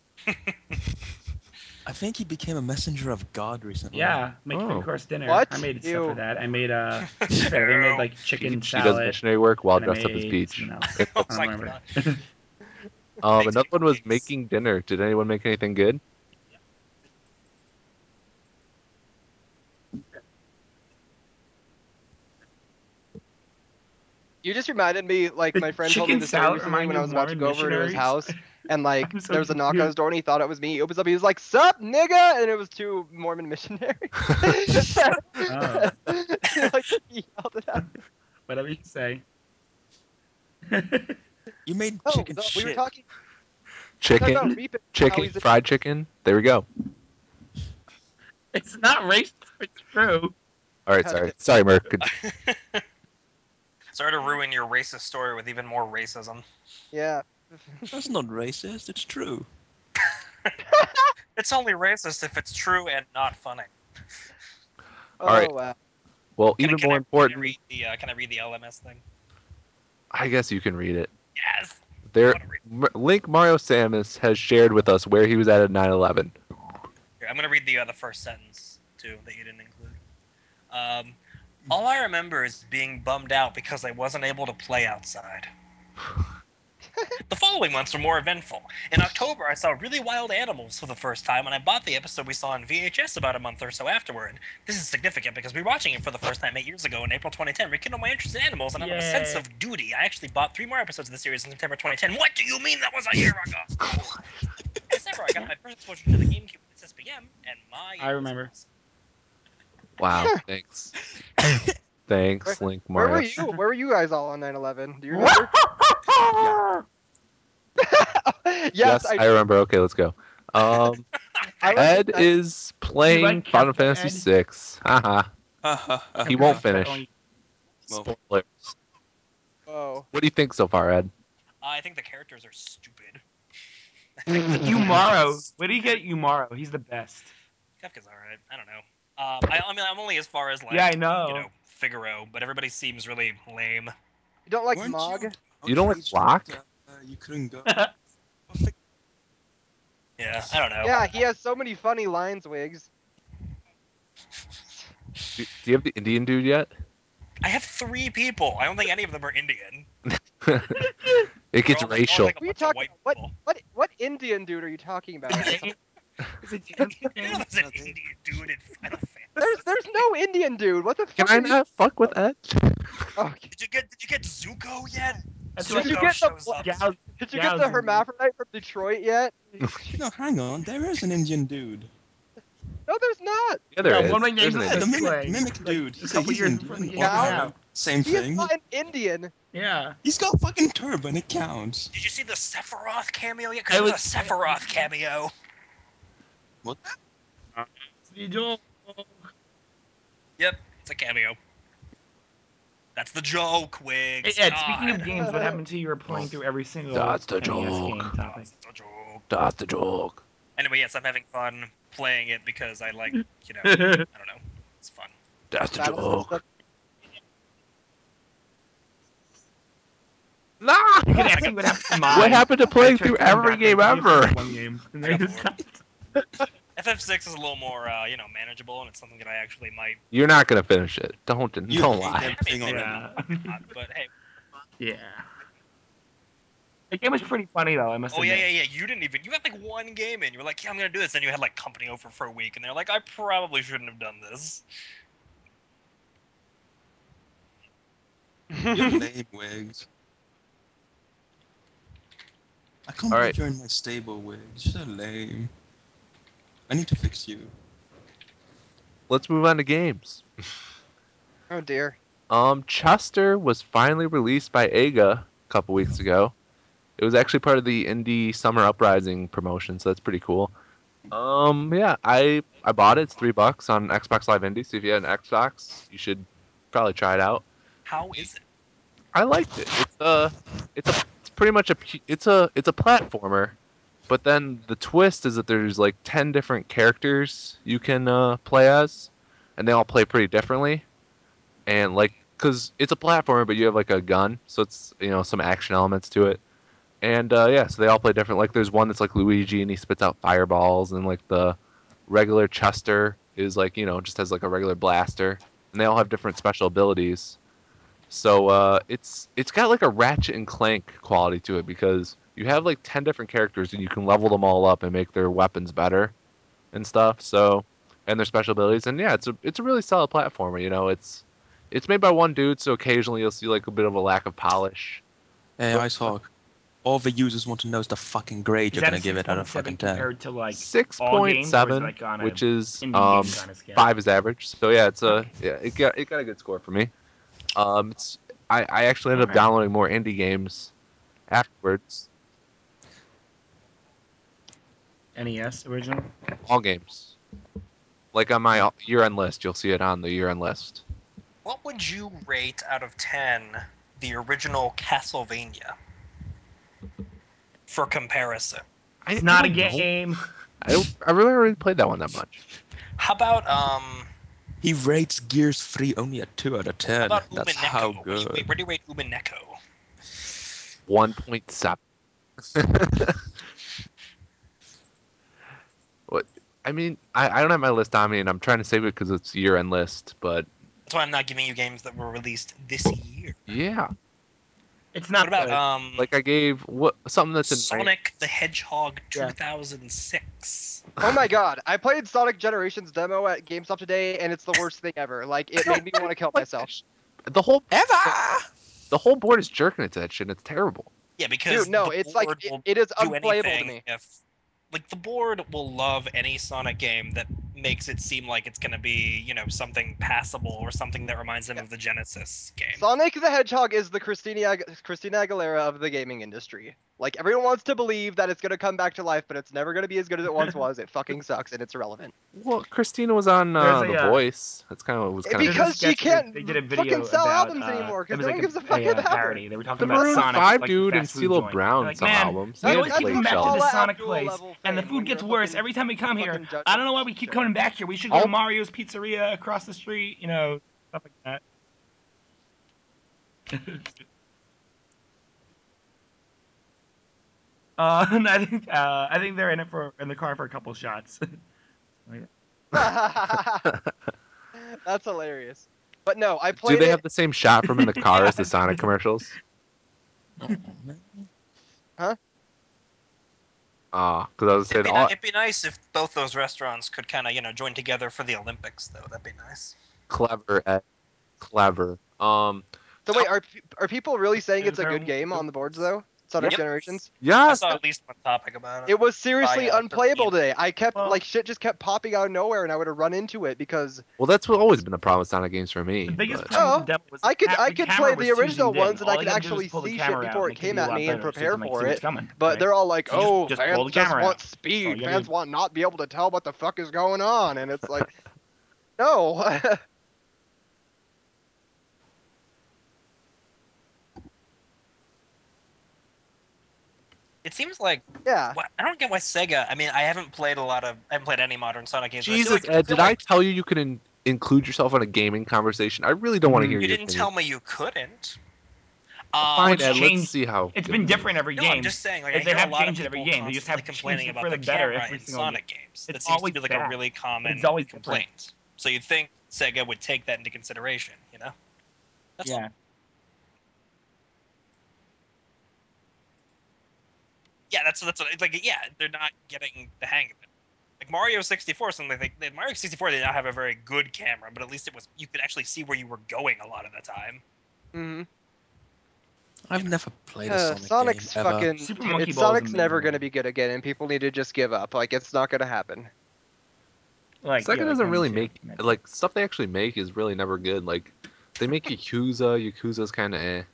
I think he became a messenger of God recently. Yeah, make Oh. 3-course dinner. What? I made stuff for Ew. that. I made like I said, I made like chicken She does salad. missionary work while and I dressed up as made Peach. something else. Oh I my don't remember. God. Makes Another one was cupcakes. making dinner. Did anyone make anything good? You just reminded me, like, The my friend told me chicken the story salad recently when reminded I you was of about to Mormon go over to his missionaries. house, and like I'm so there was a knock on confused. his door, and he thought it was me. He opens up, he was like, "Sup, nigga," and it was two Mormon missionaries. Oh. Like he yelled it out. Whatever you say. You made Oh, chicken no, we were shit. talking Chicken, about Reapit, how chicken, he's a fried chicken. There we go. It's not racist. It's true. All right, sorry, Merc. Sorry to ruin your racist story with even more racism. yeah. That's not racist. It's true. It's only racist if it's true and not funny. All right. Oh wow. Well, Can I, even can more I, important, can I read the LMS thing? I guess you can read it. Yes. There, I wanna read. Link Mario Samus has shared with us where he was at 9/11. Here, I'm gonna read the first sentence too that you didn't include. Um, all I remember is being bummed out because I wasn't able to play outside. The following months were more eventful. In October, I saw Really Wild Animals for the first time, and I bought the episode we saw on VHS about a month or so afterward. This is significant because rewatching it for the first time 8 years ago in April 2010 rekindled my interest in animals, and out of a sense of duty, I actually bought 3 more episodes of the series in September 2010. What do you mean that was a year ago? In December, I got my first exposure to the GameCube with its SPM, and I it was remember. awesome. Wow, thanks, thanks, Link Where were Mario. you? Where were you guys all on 9/11? Do you remember? Yes, Yes, I remember. Okay, let's go. I was Ed is You playing like Final Kefka, Fantasy Ed? VI. Haha. He won't Kefka, finish. only- Well, Spoilers. Whoa. What do you think so far, Ed? I think the characters are stupid. Umaro. Where do you get Umaro? He's the best. Kefka's alright. I don't know. I mean, I'm only as far as like, Yeah, I know. Figaro, but everybody seems really lame. You don't like weren't Mog? you? You don't like outraged Locke? that, you couldn't go. Yeah, I don't know. Yeah, he has so many funny lines, Wiggs. Do you have the Indian dude yet? I have 3 people. I don't think any of them are Indian. It gets They're all racial. like a What are you bunch of talking white about? people. What Indian dude are you talking about? Is it James? You know there's an Indian dude in Final There's Fantasy. no Indian dude. What the Can fuck I are you? not fuck with Ed? Oh, Did you get Zuko yet? That's did you Zuko get the shows up. Gal- did you get Gal's the Indian. hermaphrodite from Detroit yet? No, hang on. There is an Indian dude. No, there's not. Yeah, there Yeah, is. one of my There's games an Yeah, the Indian. mimic like, dude. a He's, couple he's years before the Indian. game came Now? out. Same He is thing. not an Indian. Yeah. He's got fucking turban. It counts. Did you see the Sephiroth cameo yet? I Because there's a was- Sephiroth cameo. What? Yep, it's a cameo. That's the joke, Hey, Wigs. Ed, speaking of God. games, what happened to you were playing through every single That's the NES joke. game topic? That's the joke. That's the joke. Anyway, yes, I'm having fun playing it because I like, I don't know. It's fun. That's the Battle joke. system. Nah! You can ask me what happened to mine. What happened to I playing tried through going every back, game like, you ever? finished one game. And I then got you bored. stopped. FF6 is a little more, manageable, and it's something that I actually might. You're not gonna finish it. Don't You don't hate lie. everything already. Yeah. Not, but hey. Yeah. The game was pretty funny though, I must Oh admit. yeah. You didn't even. You had like one game in. You were like, yeah, I'm gonna do this. Then you had like company over for a week, and they're like, I probably shouldn't have done this. You're lame, Wigs. I can't All believe right. you're in my stable, Wigs. You're so lame. I need to fix you. Let's move on to games. Oh dear. Chester was finally released by Ega a couple weeks ago. It was actually part of the Indie Summer Uprising promotion, so that's pretty cool. Yeah, I bought it. It's $3 on Xbox Live Indie. So if you had an Xbox, you should probably try it out. How is it? I liked it. It's pretty much it's a platformer, But then the twist is that there's like 10 different characters you can play as, and they all play pretty differently. And like, cause it's a platformer, but you have like a gun, so it's some action elements to it. And yeah, so they all play different. Like there's one that's like Luigi, and he spits out fireballs, and like the regular Chester is like just has like a regular blaster, and they all have different special abilities. So it's got like a Ratchet and Clank quality to it because you have like 10 different characters and you can level them all up and make their weapons better and stuff. So and their special abilities, and yeah, it's a really solid platformer. It's made by one dude, so occasionally you'll see like a bit of a lack of polish. Hey, But, Ice Hawk. All the users want to know is the fucking grade Is you're that gonna a give it out of 6.7 fucking 10. compared to like six all point games, or is it seven, like on a which is indie game kind of scale? 5 is average. So yeah, it got a good score for me. It's I actually ended up Alright. downloading more indie games afterwards. NES original. All games. Like on my year-end list, you'll see it on the year-end list. What would you rate out of 10 the original Castlevania? For comparison. It's not a don't know. game. I really already played that one that much. How about He rates Gears 3 only a 2 out of 10. about That's Umineko? how Where do good. you rate Umineko? 1.7. What? I mean, I don't have my list on me, and I'm trying to save it because it's year-end list. But That's why I'm not giving you games that were released this year. yeah, It's not What about good. like I gave something that's in Sonic the Hedgehog Yeah. 2006? Oh my god, I played Sonic Generations demo at GameStop today, and it's the worst thing ever. Like, it made me want to kill like myself. the whole Ever! the whole board is jerking it to that shit. And it's terrible. Yeah, because Dude, no, the it's like, board will it is do unplayable to anything me. if, like, the board will love any Sonic game that makes it seem like it's gonna be, something passable or something that reminds them Yeah. of the Genesis game. Sonic the Hedgehog is the Christina Aguilera of the gaming industry. Like, everyone wants to believe that it's gonna come back to life, but it's never gonna be as good as it once was. It fucking sucks, and it's irrelevant. Well, Christina was on There's The Voice. That's kind of what was kind of There's a Because she sketch can't they did a fucking video sell about albums anymore, it because was no like one gives a fuck about parody. her. They were talking the about Maroon Sonic, 5 like dude the and fast food CeeLo joint. Brown They're like, some man, albums. we They always had keep late coming back to shows. the Paula Sonic Abdul place, level and the fame food when gets you're worse fucking every time we come here. fucking judge I of don't know why we keep shit. coming back here. We should go to All- Mario's Pizzeria across the street, stuff like that. And I think they're in the car for a couple shots. That's hilarious. But no, I Do played they it. have the same shot from in the car Yeah, as the Sonic commercials? Oh, man. Huh? Because I was saying all It'd be nice if both those restaurants could kind of, join together for the Olympics, though. That'd be nice. clever, clever. So wait, are people really saying Is it's a there good game on the boards though? Sonic Yep. Generations. I Yes. saw at least one topic about it. It was seriously By, unplayable today. I kept Well- like shit just kept popping out of nowhere, and I would have run into it because Well, that's what always been the problem with Sonic games for me. The biggest but- problem Oh, with the demo was I could the camera play was the too original zoomed in. ones, and All I you could gotta do actually is pull the see shit camera out, before and it it could be came a at lot me and better, so you prepare can like for see what's it. coming. But right? they're all like, So you "Oh, just pull fans the just camera want out. speed. you gotta Fans do. want not be able to tell what the fuck is going on." And it's like, no. It seems like Yeah. I don't get why Sega. I mean, I haven't played any modern Sonic games. But Jesus, I Ed, feel did I like tell you can include yourself in a gaming conversation? I really don't want to hear you your didn't opinion. tell me you couldn't. Fine, It's Ed. Let's changed. see how. It's good been it different is. every No, game. I'm just saying. Like, They I hear a have lot of changed it every people game. They just have constantly complaining changed it about for the the better camera every in single game. Sonic games. It's That seems to always be like bad. a really common It's always different. complaint. So you'd think Sega would take that into consideration, That's all. Yeah. Yeah, that's it's like. Yeah, they're not getting the hang of it. Like Mario 64, something like Mario 64 did not have a very good camera, but at least you could actually see where you were going a lot of the time. hmm I've never played a Sonic Sonic's game ever. fucking. Super Monkey It's Ball is Sonic's never amazing. gonna be good again, and people need to just give up. Like, it's not gonna happen. Like Sega yeah, doesn't like really 92. make like stuff they actually make is really never good. Like they make Yakuza. Yakuza's kind of eh.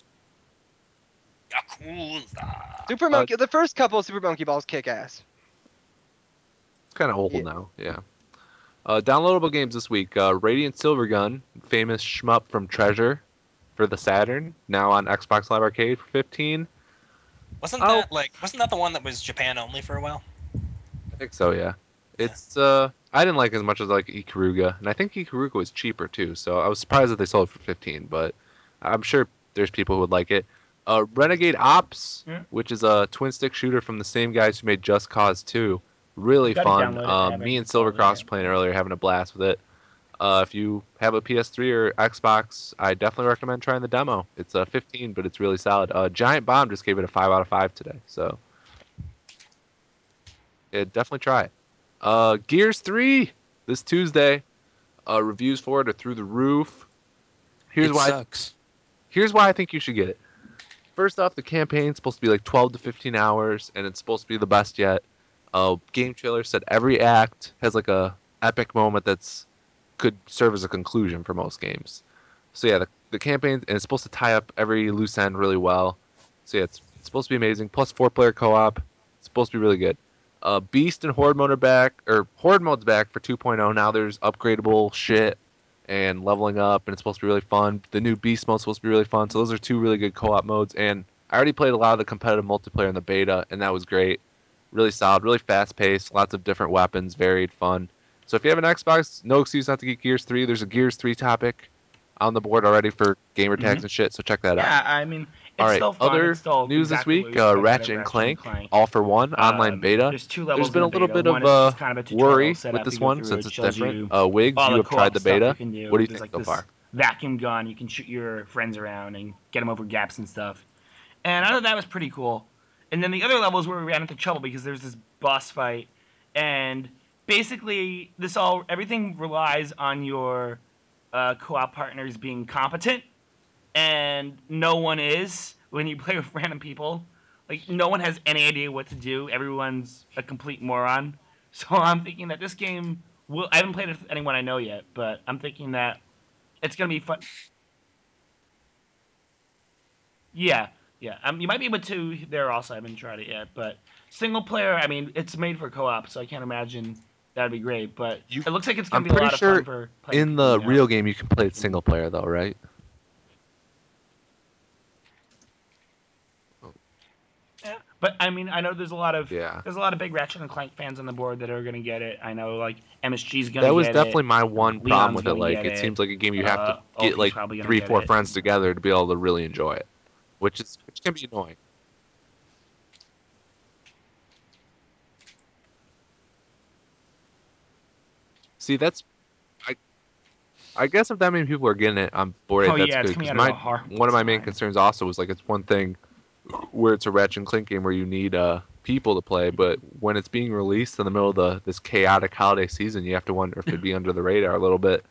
Yakuza. Super Monkey. The first couple of Super Monkey Balls kick ass. It's kind of old Yeah. now. Yeah. Downloadable games this week: Radiant Silvergun, famous shmup from Treasure for the Saturn, now on Xbox Live Arcade for 15. Oh, wasn't that the one that was Japan only for a while? I think so, yeah. Yeah. It's I didn't like it as much as like Ikaruga, and I think Ikaruga was cheaper too. So I was surprised that they sold it for 15, but I'm sure there's people who would like it. Renegade Ops, Yeah. which is a twin stick shooter from the same guys who made Just Cause 2, really Gotta fun. download it. I Me haven't and Silvercross installed it were playing earlier, having a blast with it. If you have a PS3 or Xbox, I definitely recommend trying the demo. It's 15, but it's really solid. Giant Bomb just gave it a 5 out of 5 today, so yeah, definitely try it. Gears 3 this Tuesday. Reviews for it are through the roof. Here's It why. sucks. Here's why I think you should get it. First off, the campaign's supposed to be like 12 to 15 hours, and it's supposed to be the best yet. Game trailer said every act has like a epic moment that's could serve as a conclusion for most games. So yeah, the campaign and it's supposed to tie up every loose end really well. So yeah, it's supposed to be amazing. Plus 4-player co-op. It's supposed to be really good. Beast and Horde mode are back, or Horde mode's back for 2.0. Now there's upgradable shit and leveling up, and it's supposed to be really fun. The new Beast mode's supposed to be really fun. So those are two really good co-op modes. And I already played a lot of the competitive multiplayer in the beta, and that was great. Really solid, really fast paced, lots of different weapons, varied fun. So if you have an Xbox, no excuse not to get Gears 3. There's a Gears 3 topic on the board already for gamer tags Mhm. and shit, so check that out. Yeah, I mean, All it's right, still fun. It's other still news this exactly what week, we expect out of Ratchet and Ratchet and Clank, Clank. all for one, online beta. There's 2 There's levels in been the a little beta. bit of One is just kind of a tutorial worry set with up. this You go one through. since It it's shows different. you Wiggs, all you the have tried co-op the stuff you beta. can do. What do you There's think like so this far? vacuum gun. You can shoot your friends around and get them over gaps and stuff. And I thought that was pretty cool. And then the other levels where we ran into trouble because there's this boss fight, and basically everything relies on your co-op partners being competent, and no one is when you play with random people. Like no one has any idea what to do. Everyone's a complete moron. So I'm thinking that this game will. I haven't played it with anyone I know yet, but I'm thinking that it's gonna be fun. Yeah, yeah. You might be able to there also. I haven't tried it yet, but single player. I mean, it's made for co-op, so I can't imagine that'd be great. But You, it looks like it's gonna I'm be a pretty lot of fun sure for playing with in people you the know. real game you can play it single player though, right? Yeah, but I mean, I know Yeah. there's a lot of big Ratchet and Clank fans on the board that are gonna get it. I know like MSG's gonna That was get definitely it. my one problem Leon's with it. gonna Like, get it it. seems like a game you have to get OP's like probably gonna three, get four it. friends together to be able to really enjoy it, which can be annoying. See, I I guess if that many people are getting it on board, Oh that's yeah, it's good. coming Because out at a my horrible one of my main time. concerns also was like it's one thing where it's a Ratchet and Clank game where you need people to play, but when it's being released in the middle of this chaotic holiday season, you have to wonder if it'd be under the radar a little bit.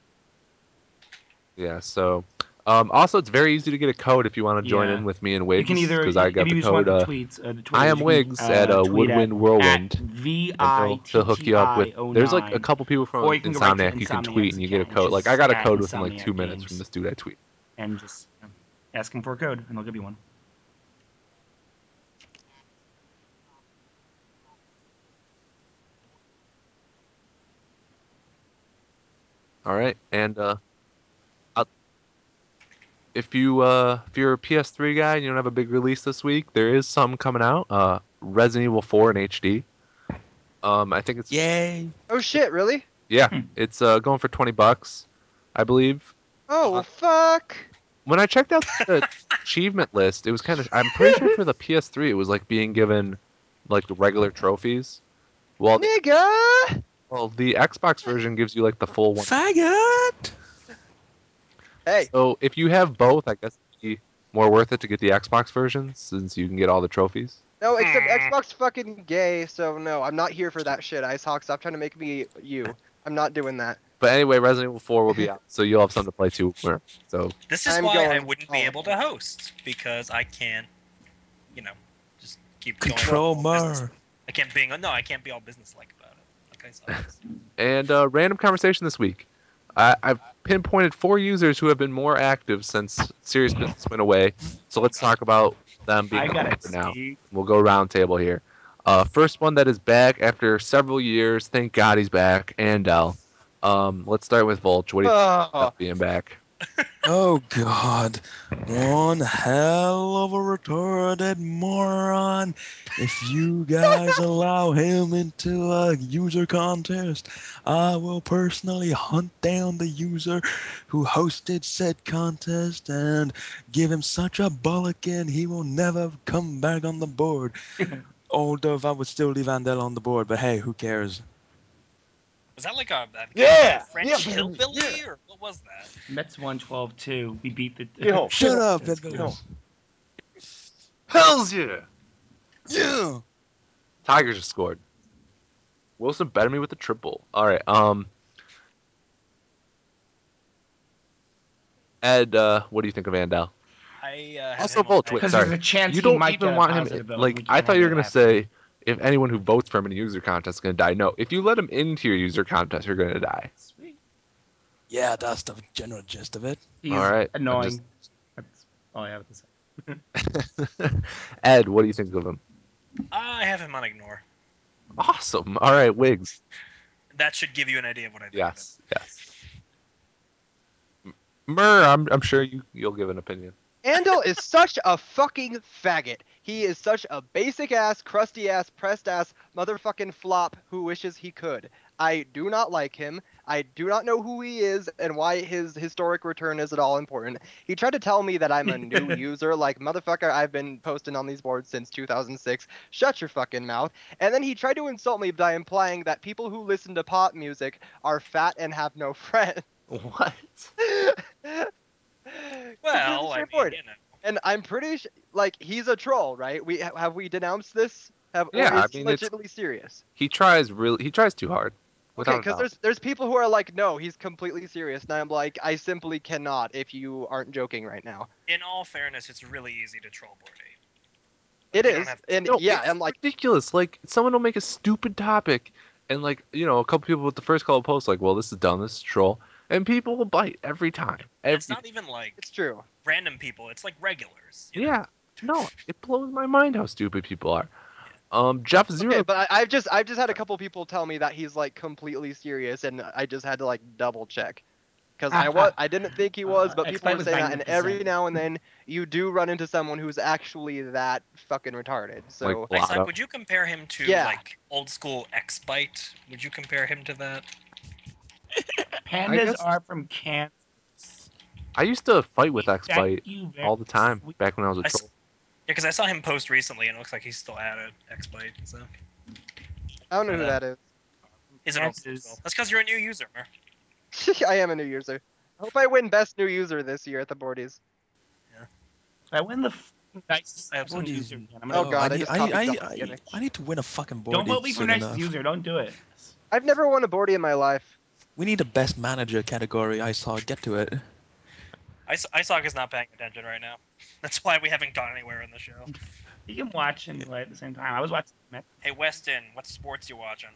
Yeah. So, also it's very easy to get a code if you want to join Yeah. in with me and You can Wiggs either, because I if got the you just want code. the tweets, the I Twitters, am you can Wiggs at tweet Woodwind at Whirlwind, and he'll hook you up with. There's like a VITTI09, couple people or from you can go right to Insomniac you can tweet Insomniac's and you get a account, which code. Like I is got a at code within like Insomniac 2 minutes from Games, this dude I tweet. and just ask them for a code, and they'll give you one. All right, and I'll, if you're a PS3 guy and you don't have a big release this week, there is some coming out. Resident Evil 4 in HD. I think it's Yay! Oh shit, really? yeah, Hmm. it's going for $20, I believe. Oh Uh, well, fuck. when I checked out the achievement list, it was kind of. I'm pretty sure for the PS3, it was like being given like regular trophies. Well, Nigga. the Xbox version gives you like the full one. Faggot! Hey, So if you have both, I guess it'd be more worth it to get the Xbox version since you can get all the trophies. no, except Hmm. Xbox fucking gay, so no, I'm not here for that shit. Ice Hawk, stop trying to make me you. I'm not doing that. But anyway, Resident Evil 4 will be out, so you'll have something to play too. So This is I'm why I going wouldn't be all able to out. host because I can't, you know, just keep going Well, Control all business. more. I can't being no, I can't be all business like about it. Like I sucks. and random conversation this week. I've pinpointed 4 users who have been more active since Serious Business went away. So let's talk about them being I gotta active now. see. We'll go round table here. First one that is back after several years. Thank God he's back. Andel. Let's start with Volch. What do you think oh, of being back? Oh God, one hell of a retarded moron. If you guys allow him into a user contest, I will personally hunt down the user who hosted said contest and give him such a bollocking he will never come back on the board. Although if I would still leave Andel on the board, but hey, who cares? Was that like a Yeah! French Yeah, hillbilly yeah. or what was that? Mets won 12-2. We beat the. Yo. Shut up, That's Ed cool. Williams. Hells yeah! Yeah. Tigers just scored. Wilson betted me with a triple. All right. Ed, what do you think of Andel? I have Also, him on Volch. my. Wait, Because sorry. there's a chance You he don't might even get a want him. positive vote. Like, We I can't thought have you were that gonna happen. say if anyone who votes for him in a user contest is gonna die. No, if you let him into your user contest, you're gonna die. Sweet. Yeah, that's the general gist of it. He's All right. I'm annoying. That's all I have to say. Ed, what do you think of him? I have him on ignore. Awesome. All right, Wiggs. That should give you an idea of what I think of him. Yes. Yes. Murr, I'm sure you'll give an opinion. Andel is such a fucking faggot. He is such a basic ass, crusty ass, pressed ass motherfucking flop who wishes he could. I do not like him. I do not know who he is and why his historic return is at all important. He tried to tell me that I'm a new user, like motherfucker, I've been posting on these boards since 2006. Shut your fucking mouth. And then he tried to insult me by implying that people who listen to pop music are fat and have no friends. What? Completely Well, I mean, straightforward. And I'm pretty like he's a troll, right? We have we denounced this? Or Yeah, I is he mean it's legitimately serious? he tries too hard, Okay, without a because doubt. there's people who are like, no, he's completely serious, and I'm like, I simply cannot if you aren't joking right now. in all fairness, it's really easy to troll board eight. It You don't is, have to. and No, yeah, it's I'm like, ridiculous. Like someone will make a stupid topic, and like a couple people with the first couple posts like, well, this is dumb, this is troll, and people will bite every time. It's Every not even like it's true. random people. It's like regulars. You know? yeah, no, it blows my mind how stupid people are. Jeff Okay, Zero. but I've just had a couple people tell me that he's like completely serious, and I just had to like double check. Because I didn't think he was, but people X-Bite were was saying that, and every 90%. now and then you do run into someone who's actually that fucking retarded. Like So Isaac, Blotto. would you compare him to yeah, like old school X-Bite? Would you compare him to that? I Pandas guess are from Kansas. I used to fight with Thank Xbite you very all the time much. back when I was a I s- troll. Yeah, because I saw him post recently, and it looks like he's still at it. X-Bite. So I don't know who uh, that is. he's an old school troll. Kansas. That's because you're a new user, man. I am a new user. I hope I win best new user this year at the boardies. I win the nicest I hope so. new What is? user again. I'm Oh gonna. No, I god, I need, just copied Zelda's I, gimmick. I need to win a fucking board Don't vote me for soon next enough. user. Don't do it. I've never won a boardie in my life. We need a best manager category. I saw. Get to it. Isaac is not paying attention right now. That's why we haven't gone anywhere in the show. You can watch and play at the same time. I was watching. Hey, Weston, what sports you watching?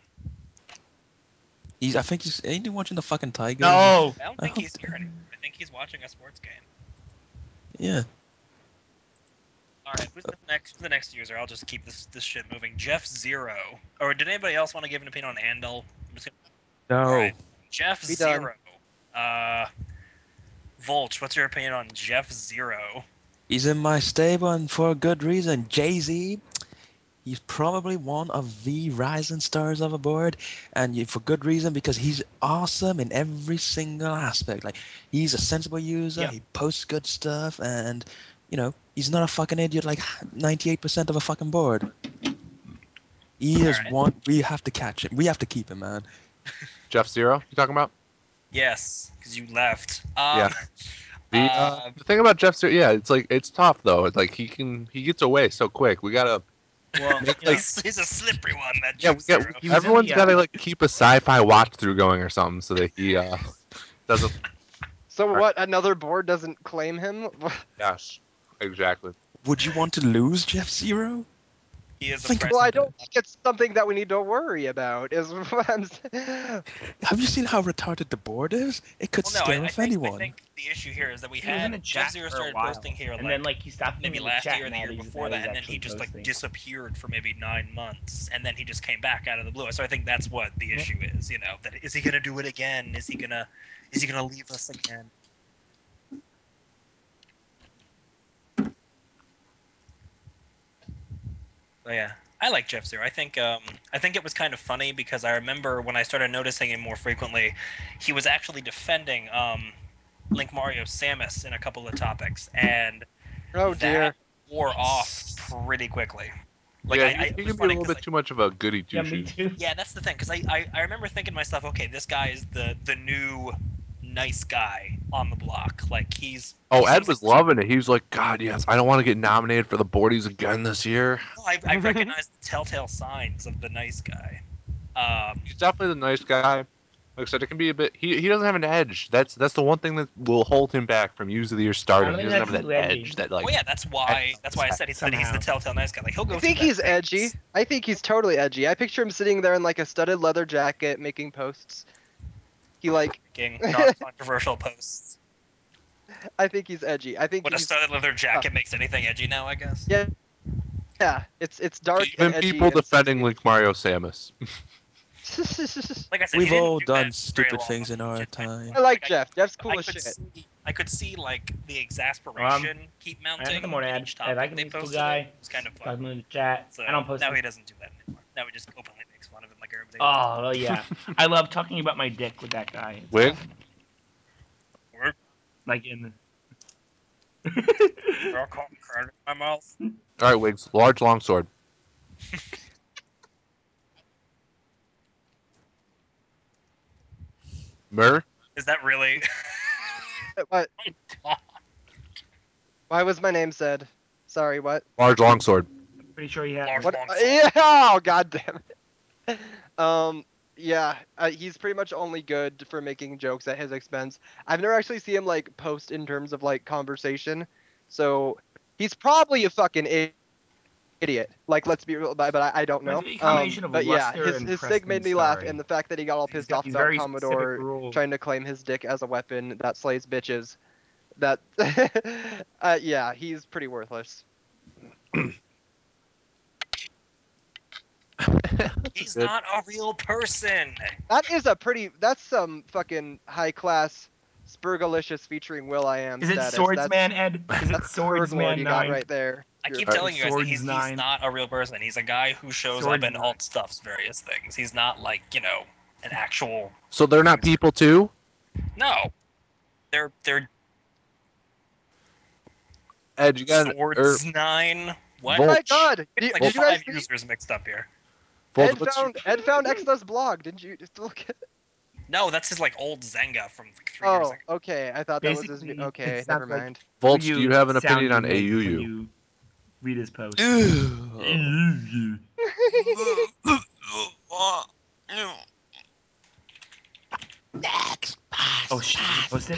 I think he's. Ain't he watching the fucking Tigers? No. I don't I think hope. he's here anymore. I think he's watching a sports game. Yeah. All right, who's the next user? I'll just keep this shit moving. Jeff Zero. Or did anybody else want to give an opinion on Andel? No. All right, Jeff Be done. Zero. Uh, Volch, what's your opinion on Jeff Zero? He's in my stable and for a good reason. Jay-Z, he's probably one of the rising stars of a board, and for good reason because he's awesome in every single aspect. Like he's a sensible user, Yep. he posts good stuff, and he's not a fucking idiot like 98% of a fucking board. He is Alright. one. We have to catch him. We have to keep him, man. Jeff Zero, you talking about? Yes, because you left. Yeah. The thing about Jeff Zero, yeah, it's tough though. It's like he gets away so quick. We gotta Well, make you know, he's a slippery one, that yeah, Jeff Zero. He was in everyone's the, gotta like keep a sci-fi watch through going or something so that he doesn't. So Alright. what? Another board doesn't claim him? Yes, exactly. Would you want to lose Jeff Zero? He is a Think price. Well, I about it. don't think it's something that we need to worry about. Is what I'm saying. Have you seen how retarded the board is? It could Well, no, scare I off think anyone. the issue here is that we he was in had the Jeff chat Zero for a started while, posting here and like then like he stopped being maybe in the last chat. year or the Now year that before that, and then he actually just like posting. disappeared for maybe 9 months, and then he just came back out of the blue. So I think that's what the issue is. That is he gonna do it again? Is he gonna leave us again? But yeah, I like Jeff Zero. I think it was kind of funny because I remember when I started noticing him more frequently, he was actually defending Link Mario Samus in a couple of topics, and Oh that dear. wore off pretty quickly. Like Yeah, it he was can be a funny little because bit too much of a goody Yeah, two me shoes. too. yeah, that's the thing. Because I remember thinking to myself, okay, this guy is the new nice guy on the block. Like he Oh, Ed seems like was loving it. He was like, God, yes, I don't want to get nominated for the Bordies again this year. I recognize the telltale signs of the nice guy. He's definitely the nice guy. Like I said, it can be a bit. He doesn't have an edge. That's the one thing that will hold him back from user of the year I stardom. don't He think doesn't that's have that too edgy. edge. That like. Well, yeah, that's why I said he's the Somehow. telltale nice guy. Like he'll go I through think that he's phase. edgy. I think he's totally edgy. I picture him sitting there in like a studded leather jacket making posts. He like Making non-controversial posts. I think he's edgy. I think When a he's studded leather jacket makes anything edgy now, I guess. yeah, yeah. It's dark and Even edgy people and defending sexy. Link Mario Samus. Like I said, We've he didn't all do done that very stupid long things on in our Legend. time. I like Like, Jeff. Jeff's I cool as could shit. I could see like the exasperation keep I have mounting nothing more to at add. each Ed, I topic can they be a cool posted. guy. It was kind of Talk to fun. him in the chat. So I don't post now it. he doesn't do that anymore. Now he just openly makes fun of him like everybody else. Oh, yeah. I love talking about my dick with that guy. It's Wig? fun. Like in I'll call him credit in my mouth. All right, Wigs. Large longsword. Mur? Is that really? What? Why was my name said? Sorry, what? Large longsword. pretty sure he has. Large What? long Yeah. Oh, god damn it. Yeah. He's pretty much only good for making jokes at his expense. I've never actually seen him like post in terms of like conversation, so he's probably a fucking idiot. Like, let's be real, but I don't It's know. a combination of But yeah, Luster and his sig Preston made me laugh, Starry. and the fact that he got all He's pissed got off these about very specific Commodore rules. trying to claim his dick as a weapon that slays bitches. That, yeah, he's pretty worthless. He's Good. not a real person. That's some fucking high class Spurgalicious featuring Will I Am Is it status. Swordsman, Ed? Is it That's Spurglord Swordsman you got 9? right there. I You're- keep Alright. telling you guys that Swords he's 9. not a real person. He's a guy who shows Swords up in 9. alt stuff's various things. He's not like an actual. So they're not people too? No, they're Ed, you got Swords 9. What? Oh my Volch. god! It's like Did you guys 5 see? users mixed up here. Volch, what's Ed found Exodus blog. Didn't you just look at? No, that's his like old Zenga from like 3 years Oh, ago. okay. I thought that was his. Basically, Okay, it never sounds like mind. Volch, do you have an sound opinion you on make when AUU? you read his post. Ew. Next. Oh shit! Did he post it?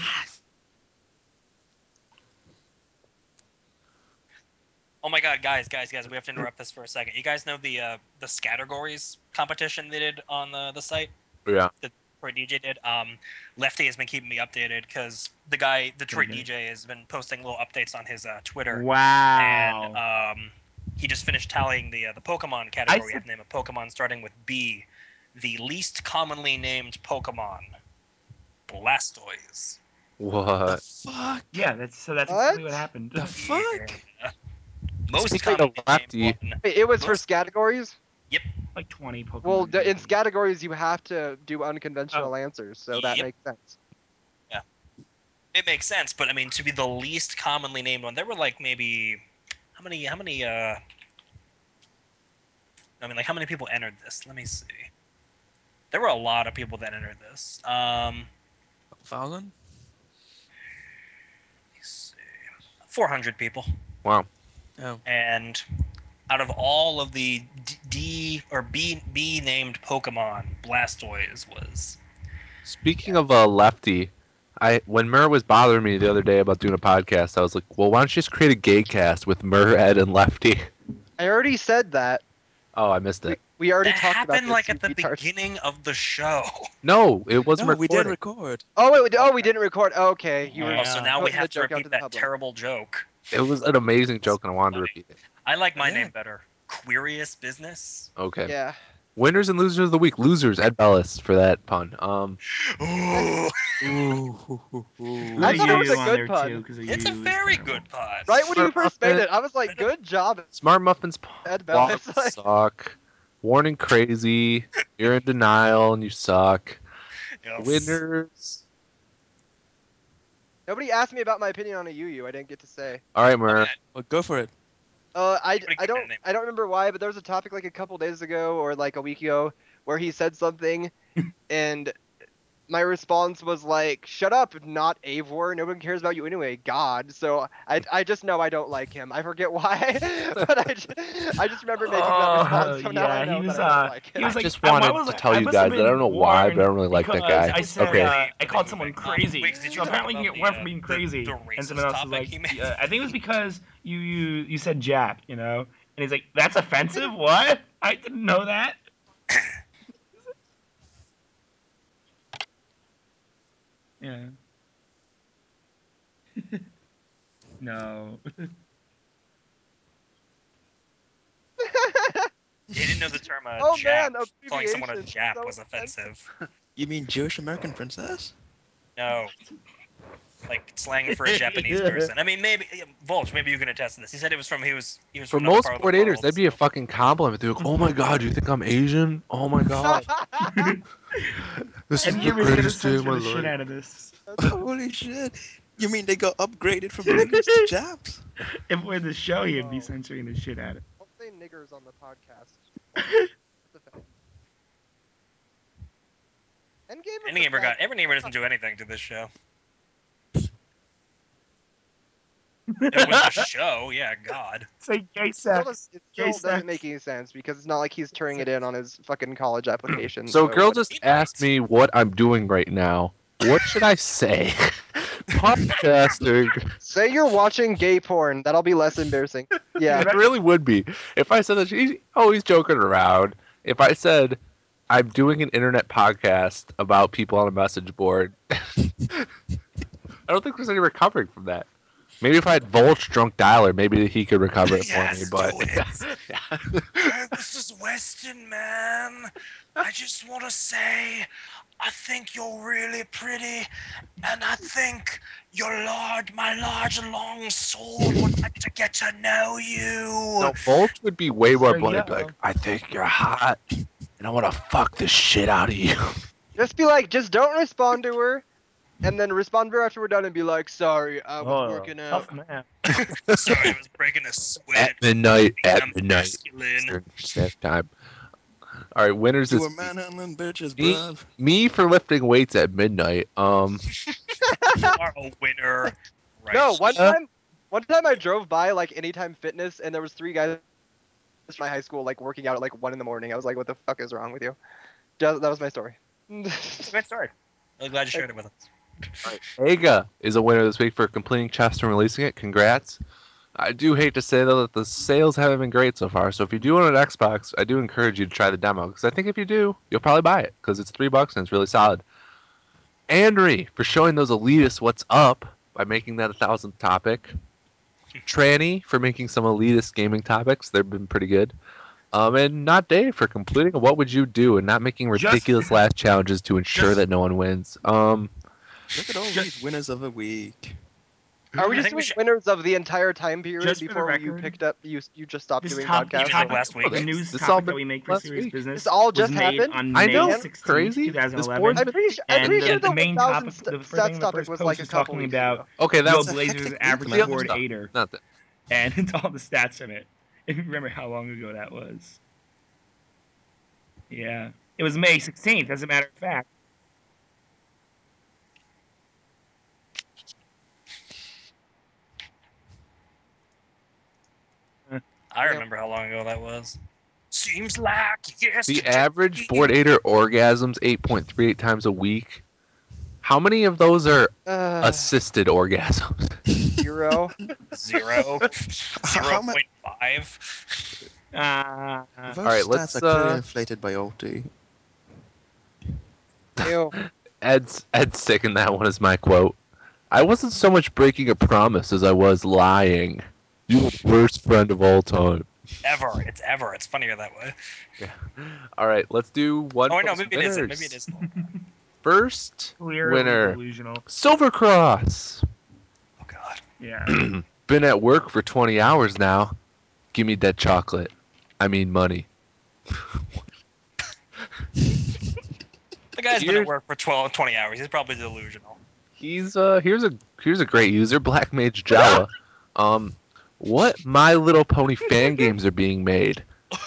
Oh my god, guys, we have to interrupt this for a second. You guys know the Scattergories competition they did on the site? Yeah. The Detroit DJ did. Lefty has been keeping me updated because the Detroit Pretty good. DJ has been posting little updates on his Twitter, Wow. and he just finished tallying the Pokemon category. We said- have to name a Pokemon starting with B. The least commonly named Pokemon, Blastoise. What? Fuck. Yeah, that's What? exactly what happened. The fuck? Yeah. Most Speaking of commonly named Lefty- one. Wait, it was for Most- categories. Like 20 Pokemon. Well, in categories you have to do unconventional answers, so that Yep. makes sense. It makes sense, but I mean, to be the least commonly named one, there were like maybe how many I mean, like how many people entered this? Let me see. There were a lot of people that entered this. Falcon? Let me see. 400 people. Wow. Oh. And out of all of the D or B named Pokemon, Blastoise was. Speaking of Lefty, when Mur was bothering me the other day about doing a podcast, I was like, well, why don't you just create a gay cast with Mur, Ed, and Lefty? I already said that. Oh, I missed it. We already That talked about happened this. like You at the retard. beginning of the show. No, it wasn't No, we did recorded. record. Oh wait, oh we didn't record. Okay, you were Yeah. Oh, so now we putting the have to joke out repeat to the that public. terrible joke. It was an amazing joke, and I wanted to Funny. repeat it. I like my Yeah. name better. Queerious Business. Okay. Yeah. Winners and losers of the week. Losers, Ed Bellis for that pun. Ooh, Who I do thought you it was a on good there pun. too? Because it's a you is very terrible. good pod. Right when you Smart first made Muffin. it, I was like, good job, Smart Muffins Ed blog Bellis. Like, suck. Warning crazy. You're in denial and you suck. Yes. Winners. nobody asked me about my opinion on a UU. I didn't get to say. All right, Murr. Okay. Well, go for it. I Nobody I gave it a don't name. I don't remember why, but there was a topic like a couple days ago or like a week ago where he said something, and my response was like, "Shut up, not Eivor. No one cares about you anyway, God." So I just know I don't like him. I forget why, but I just remember making that response. So now I yeah, know he was. that I don't like He him. was I like, just why wanted was to I- tell I you must have guys that I don't been know why, but I don't warned really like that because guy. I said Okay. I called someone crazy. Wait, did you So talk apparently about he the, went from being crazy, the and racist someone else was topic like, he made? I think it was because you said Jap, and he's like, that's offensive. What? I didn't know that. Yeah. No. He didn't know the term Oh Jap. man, Calling someone a abbreviations. Jap So was offensive. You mean Jewish American princess? No, like slang for a Japanese person. I mean, maybe Volch. Maybe you can attest to this. He said it was from he was For from another most part of the sport haters, world. that'd be a so- fucking compliment. They're like, "Oh my god, you think I'm Asian? Oh my god, this is And the Yuri's gonna greatest day of censor my the shit life." out of this. Holy shit! You mean they got upgraded from niggers to Japs? If we're the show, he'd be Oh. censoring the shit out of Don't say niggers on the podcast. it. That's offensive. Endgame is Any gamer got bad. every gamer doesn't do anything to this show. It was the show, yeah. God. Say gay Still sex. it Gay still doesn't sex. make any sense because it's not like he's turning it in on his fucking college application. So, a girl what- just He asked might. me what I'm doing right now. What should I say? Podcasting. say you're watching gay porn. That'll be less embarrassing. Yeah. It really would be. If I said that he's always joking around. If I said I'm doing an internet podcast about people on a message board, I don't think there's any recovering from that. Maybe if I had Volch drunk dialer, maybe he could recover it for me. Yes, But do it. yeah. This is Weston, man. I just want to say, I think you're really pretty, and I think my large, long soul would like to get to know you. No, Volch would be way more So, blunt. yeah. He'd be like, I think you're hot, and I want to fuck the shit out of you. Just be like, just don't respond to her, and then respond to her after we're done and be like, sorry, I was working out. Tough man. Sorry, I was breaking a sweat. At midnight. I'm At midnight. masculine. Eastern Standard Time. All right, winners You this were manhandling bitches, Me, bruv. me for lifting weights at midnight. You are a winner. Right. No, Uh, one time I drove by like Anytime Fitness and there was three guys from my high school like working out at like 1 in the morning. I was like, what the fuck is wrong with you? That was my story. It's a great story. Really glad you shared it with us. Ega is a winner this week for completing Chester and releasing it. Congrats. I do hate to say though that the sales haven't been great so far. So if you do own an Xbox, I do encourage you to try the demo because I think if you do, you'll probably buy it because it's $3 and it's really solid. Andri for showing those elitists what's up by making that 1,000th topic. Tranny for making some elitist gaming topics. They've been pretty good. And not Dave for completing a what would you do and not making ridiculous last challenges to ensure just- that no one wins. Look at all these winners of the week. Are we I just think we doing should- winners of the entire time period Just for the before you record, picked up you just stopped This doing top, this podcasts? Even topic, last week. the news This all topic that been we make for last Serious week. Business This all was just made happened? on I May know, 16th, crazy. This 2011. board's I'm been pretty And sure the the main 1000 topic, the first stats thing the topic first was post like a was couple talking weeks about ago. okay. Go That's a Blazers hectic week, average man. board stuff. aider, Not that. and it's all the stats from it. If you remember how long ago that was. Yeah. It was May 16th, as a matter of fact. I remember how long ago that was. Seems like yesterday. The average board aider orgasms 8.38 times a week. How many of those are assisted orgasms? 0. 0. How ma- 0.5. Those All right, stats let's, are clearly inflated by OT. Ew. Ed's sticking that one as my quote. I wasn't so much breaking a promise as I was lying. You were the worst friend of all time. Ever. It's ever. It's funnier that way. Yeah. All right, let's do one. Oh, wait, no, post maybe it isn't. winners. Maybe it is. First Clearly winner, delusional. Silver Cross. Oh, God. Yeah. Been at work for 20 hours now. Give me that chocolate. I mean money. The guy's been Here's- at work for 20 hours. He's probably delusional. Here's a great user, Black Mage Jawa. What My Little Pony fan games are being made?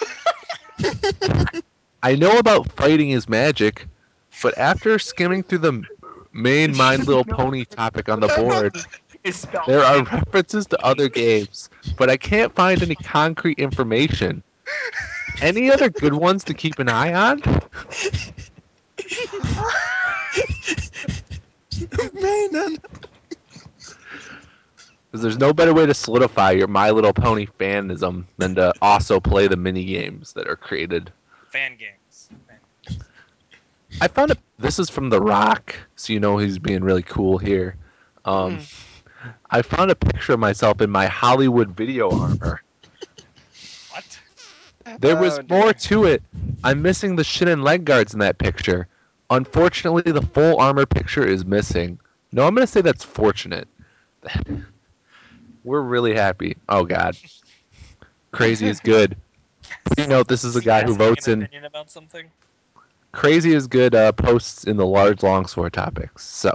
I know about fighting is magic, but after skimming through the main My Little Pony topic on the board, It's spelled there are references to other games, but I can't find any concrete information. Any other good ones to keep an eye on? Man, Because there's no better way to solidify your My Little Pony fanism than to also play the mini games that are created. Fan games. I found it. This is from The Rock, so you know he's being really cool here. I found a picture of myself in my Hollywood video armor. What? There was Oh, dear. more to it. I'm missing the shin and leg guards in that picture. Unfortunately, the full armor picture is missing. No, I'm going to say that's fortunate. We're really happy. Oh, God. Crazy is good. Please note this is a guy who Asking votes an in opinion about something. Crazy is good posts in the large longsword topics. So,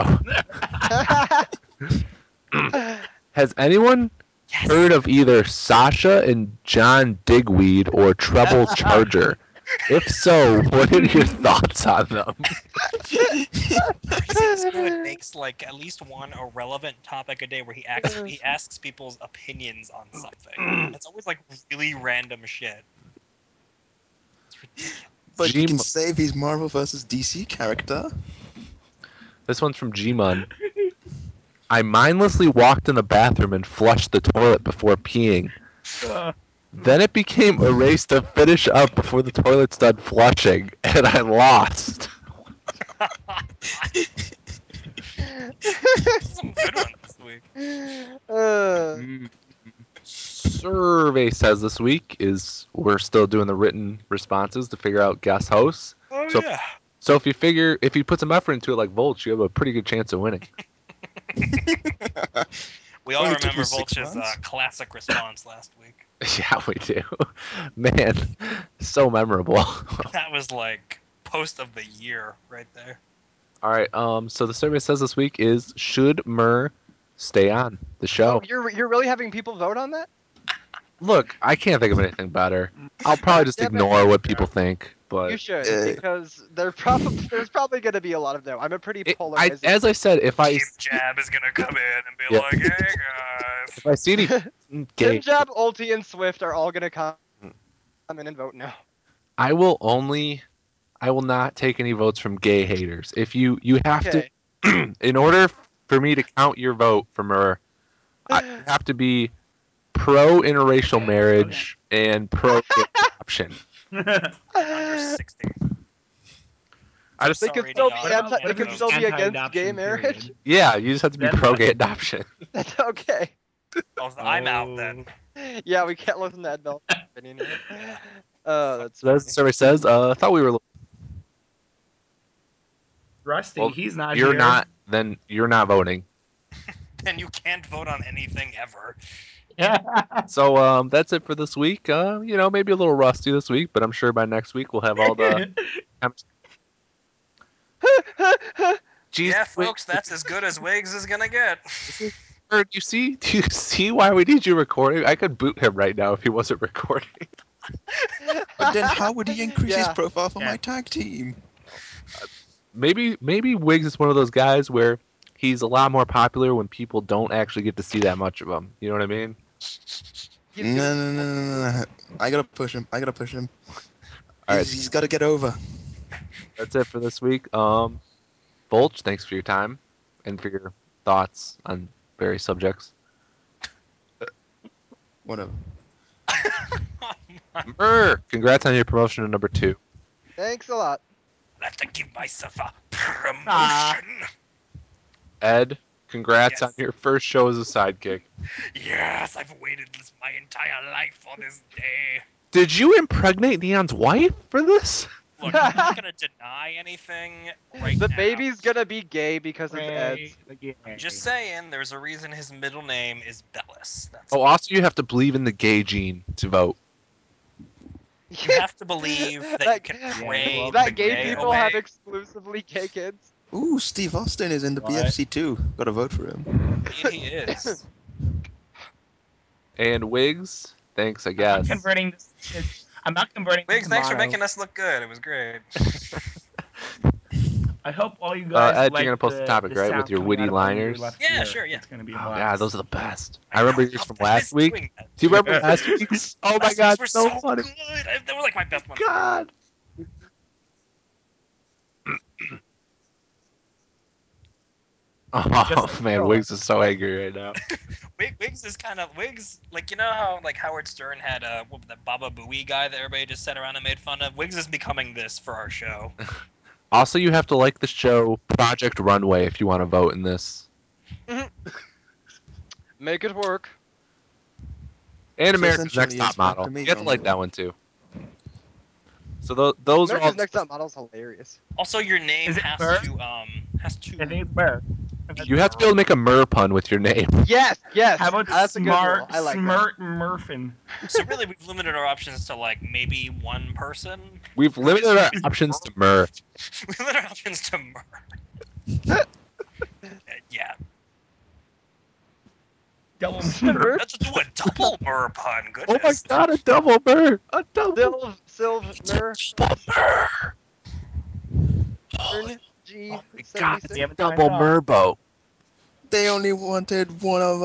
has anyone Yes. heard of either Sasha and John Digweed or Treble Charger? If so, what are your thoughts on them? Crazy is Good makes like at least one irrelevant topic a day where he asks people's opinions on something. It's always like really random shit. It's ridiculous. but you can Gm- save his Marvel versus DC character. This one's from Gmun. I mindlessly walked in the bathroom and flushed the toilet before peeing. Then it became a race to finish up before the toilet's done flushing, and I lost. Some good ones this week. Survey says this week is we're still doing the written responses to figure out guest hosts. Oh So- yeah. So if you put some effort into it like Volch, you have a pretty good chance of winning. We all Only took me remember 6 Vulture's months. classic response last week. Yeah, we do. Man, so memorable. That was like post of the year right there. All right. So the survey says this week is should Murr stay on the show? Oh, you're really having people vote on that? Look, I can't think of anything better. I'll probably just Yeah, but- ignore what people think. You But should, Yeah. because there's probably going to be a lot of them. I'm a pretty polarizing. as I said, if I Team Jab is gonna come in and be Yeah. like, "Hey guys." if I see any Tim gay, Jab, Ulti, and Swift are all going to come in and vote no. I will not take any votes from gay haters. If you have Okay. to, in order for me to count your vote for Murr, I have to be pro interracial marriage and pro adoption. Under 60. I just They Sorry could to still y'all, be you anti. can't They could vote. still be against gay Anti-adoption marriage. period. Yeah, you just have to be Then pro what? gay adoption. That's okay. Oh, I'm out then. Yeah, we can't listen to Ed Bell's opinion here. Oh, that's So as the survey says, I thought we were. Rusty, Well, he's not You're here. not. Then you're not voting. Then you can't vote on anything ever. So that's it for this week. Maybe a little rusty this week, but I'm sure by next week we'll have all the. Jeez, Yeah, wait, folks, that's as good as Wigs is gonna get. Do you see why we need you recording? I could boot him right now if he wasn't recording. But then how would he increase his Yeah. profile for Yeah. my tag team? Maybe Wiggs is one of those guys where he's a lot more popular when people don't actually get to see that much of him. You know what I mean? He's No, doing- no, no, no, no. I gotta push him. All right. He's gotta get over. That's it for this week. Volch, thanks for your time and for your thoughts on various subjects. Whatever. Murr, congrats on your promotion to number 2. Thanks a lot. I have to give myself a promotion. Ed, Congrats on Yes. your first show as a sidekick. Yes, I've waited my entire life for this day. Did you impregnate Neon's wife for this? Look, I'm not gonna deny anything right The now. baby's gonna be gay because it's Ed's. I'm just saying, there's a reason his middle name is Bellis. That's Oh, also you have to believe in the gay gene to vote. You have to believe that you can pray well, the that gay gay people away. have exclusively gay kids. Ooh, Steve Austin is in the What? BFC too. Gotta vote for him. Indeed he is. And Wiggs, thanks, I I'm not guess. converting this. I'm not converting Wiggs, this thanks for motto. making us look good. It was great. I hope all you guys Ed, like you're gonna post the topic, right, with sound your coming witty out of all your liners? left Yeah, ear. sure, yeah. It's gonna be a Oh, blast. yeah, those are the best. I know, remember yours love from that. last Miss week. doing that. Do you remember last week's? Oh my Last god, weeks were so so funny. good. They were like my best ones. God. Oh Just man, like Wiggs is so angry right now. Wiggs is kind of like you know how like Howard Stern had what was that Baba Booey guy that everybody just sat around and made fun of. Wiggs is becoming this for our show. Also, you have to like the show Project Runway if you want to vote in this. Make it work. And So America's essentially, Next Top it's back Model. to me You have to on like the that one too. So those are all. America's Next Top Model is hilarious. Also, your name Is it has Burr? to I think it's where. You have to be able to make a Murr pun with your name. Yes, yes. How about That's a good rule. smart, I like that. smart Murphin? So really, we've limited our options to like maybe one person. We've limited our options to Murr. We limit our options to Murr. Yeah, Double Murr? let's do a double Murr pun. Oh my Goodness. god, a double Murr! A double Silvner, Murr! G God, 76. We haven't double signed off. Murbo. They only wanted one of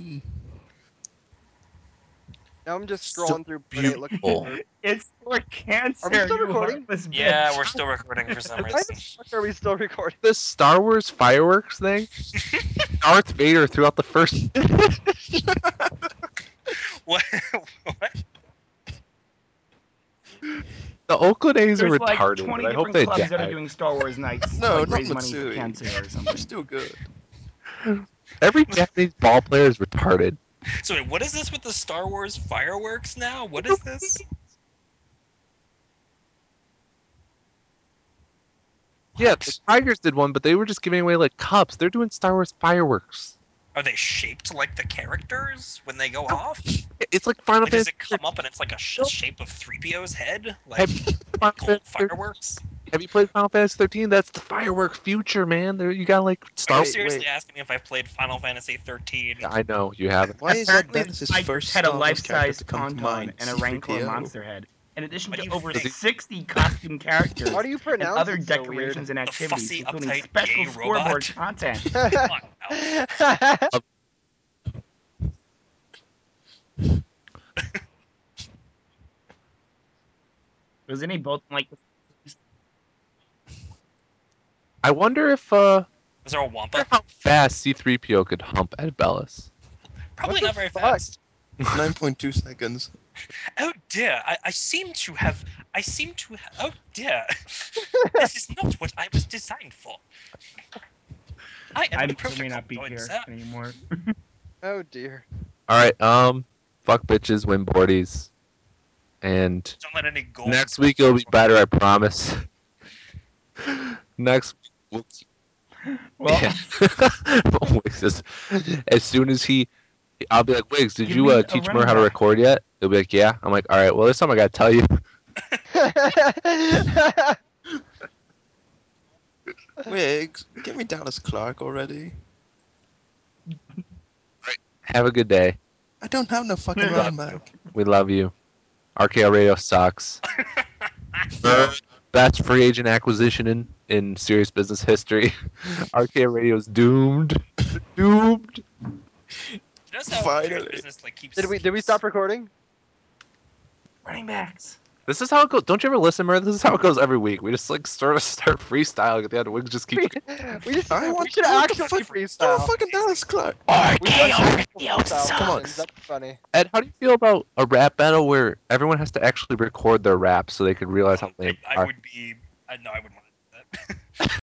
Now I'm just So scrolling through Play looking beautiful. for. It's for cancer. Are we still you recording? heartless Yeah, bitch. we're still recording for some Why reason. the fuck are we still recording? This Star Wars fireworks thing. Darth Vader throughout the first. What? What? The Oakland A's are There's like retarded, 20 but I hope different they clubs that are die. doing Star Wars nights to No, like not raise money for Matsui. cancer or They're something. still good. Every Japanese ball player is retarded. So wait, what is this with the Star Wars fireworks now? What is this? Yeah, What? the Tigers did one, but they were just giving away like cups. They're doing Star Wars fireworks. Are they shaped like the characters when they go off? It's like Final Like, does Fantasy. it come up and it's like a shape of 3PO's head? Like Have Final gold Fantasy 13? fireworks? Have you played Final Fantasy 13? That's the firework future, man. There you got like Are Star. you Wait, seriously wait. asking me if I've played Final Fantasy 13? Yeah, I know you haven't. Why is that Apparently, Dennis's the Tigers first had a Star Wars character life-size to come to Tauntaun mind? and a Rancor C-3PO. monster head, in addition What do to you over think? 60 costume characters Why do you and pronounce other it so decorations weird? and The activities, fussy, including uptight, special gay scoreboard robot? content. Come on now. Doesn't he both like the I wonder if Is there a wonder Wampa? how fast C-3PO could hump Ed Bellis. Probably What the not very fuck? fast. 9.2 seconds. Oh dear, I seem to have. Oh dear. This is not what I was designed for. I am I a may protocol not be droid, here sir. anymore. Oh dear. All right, fuck bitches, win boardies, and Don't let any gold. next week it'll be better, I promise. Next week, Well, Wiggs is, as soon as I'll be like, Wiggs, did Give you me a teach running Mur how to back. record yet? He'll be like, yeah. I'm like, all right, well, this time I gotta tell you. Wiggs, give me Dallas Clark already. Have a good day. I don't have no fucking We running love you. back. We love you. RKO Radio sucks. No. Best free agent acquisition in serious business history. RKO Radio's doomed. Doomed. Notice how Finally. business like keeps. Did we stop recording? Running backs. This is how it goes. Don't you ever listen, Mur? This is how it goes every week. We just like sort of start freestyling at the end. Wiggs just keeps. We should What the actually fuck? Oh, freestyle. fucking Dallas Clark. We should actually freestyle Come on. questions. That'd be funny. Ed, how do you feel about a rap battle where everyone has to actually record their raps so they can realize how lame they I are? would be. No, I wouldn't want to do that.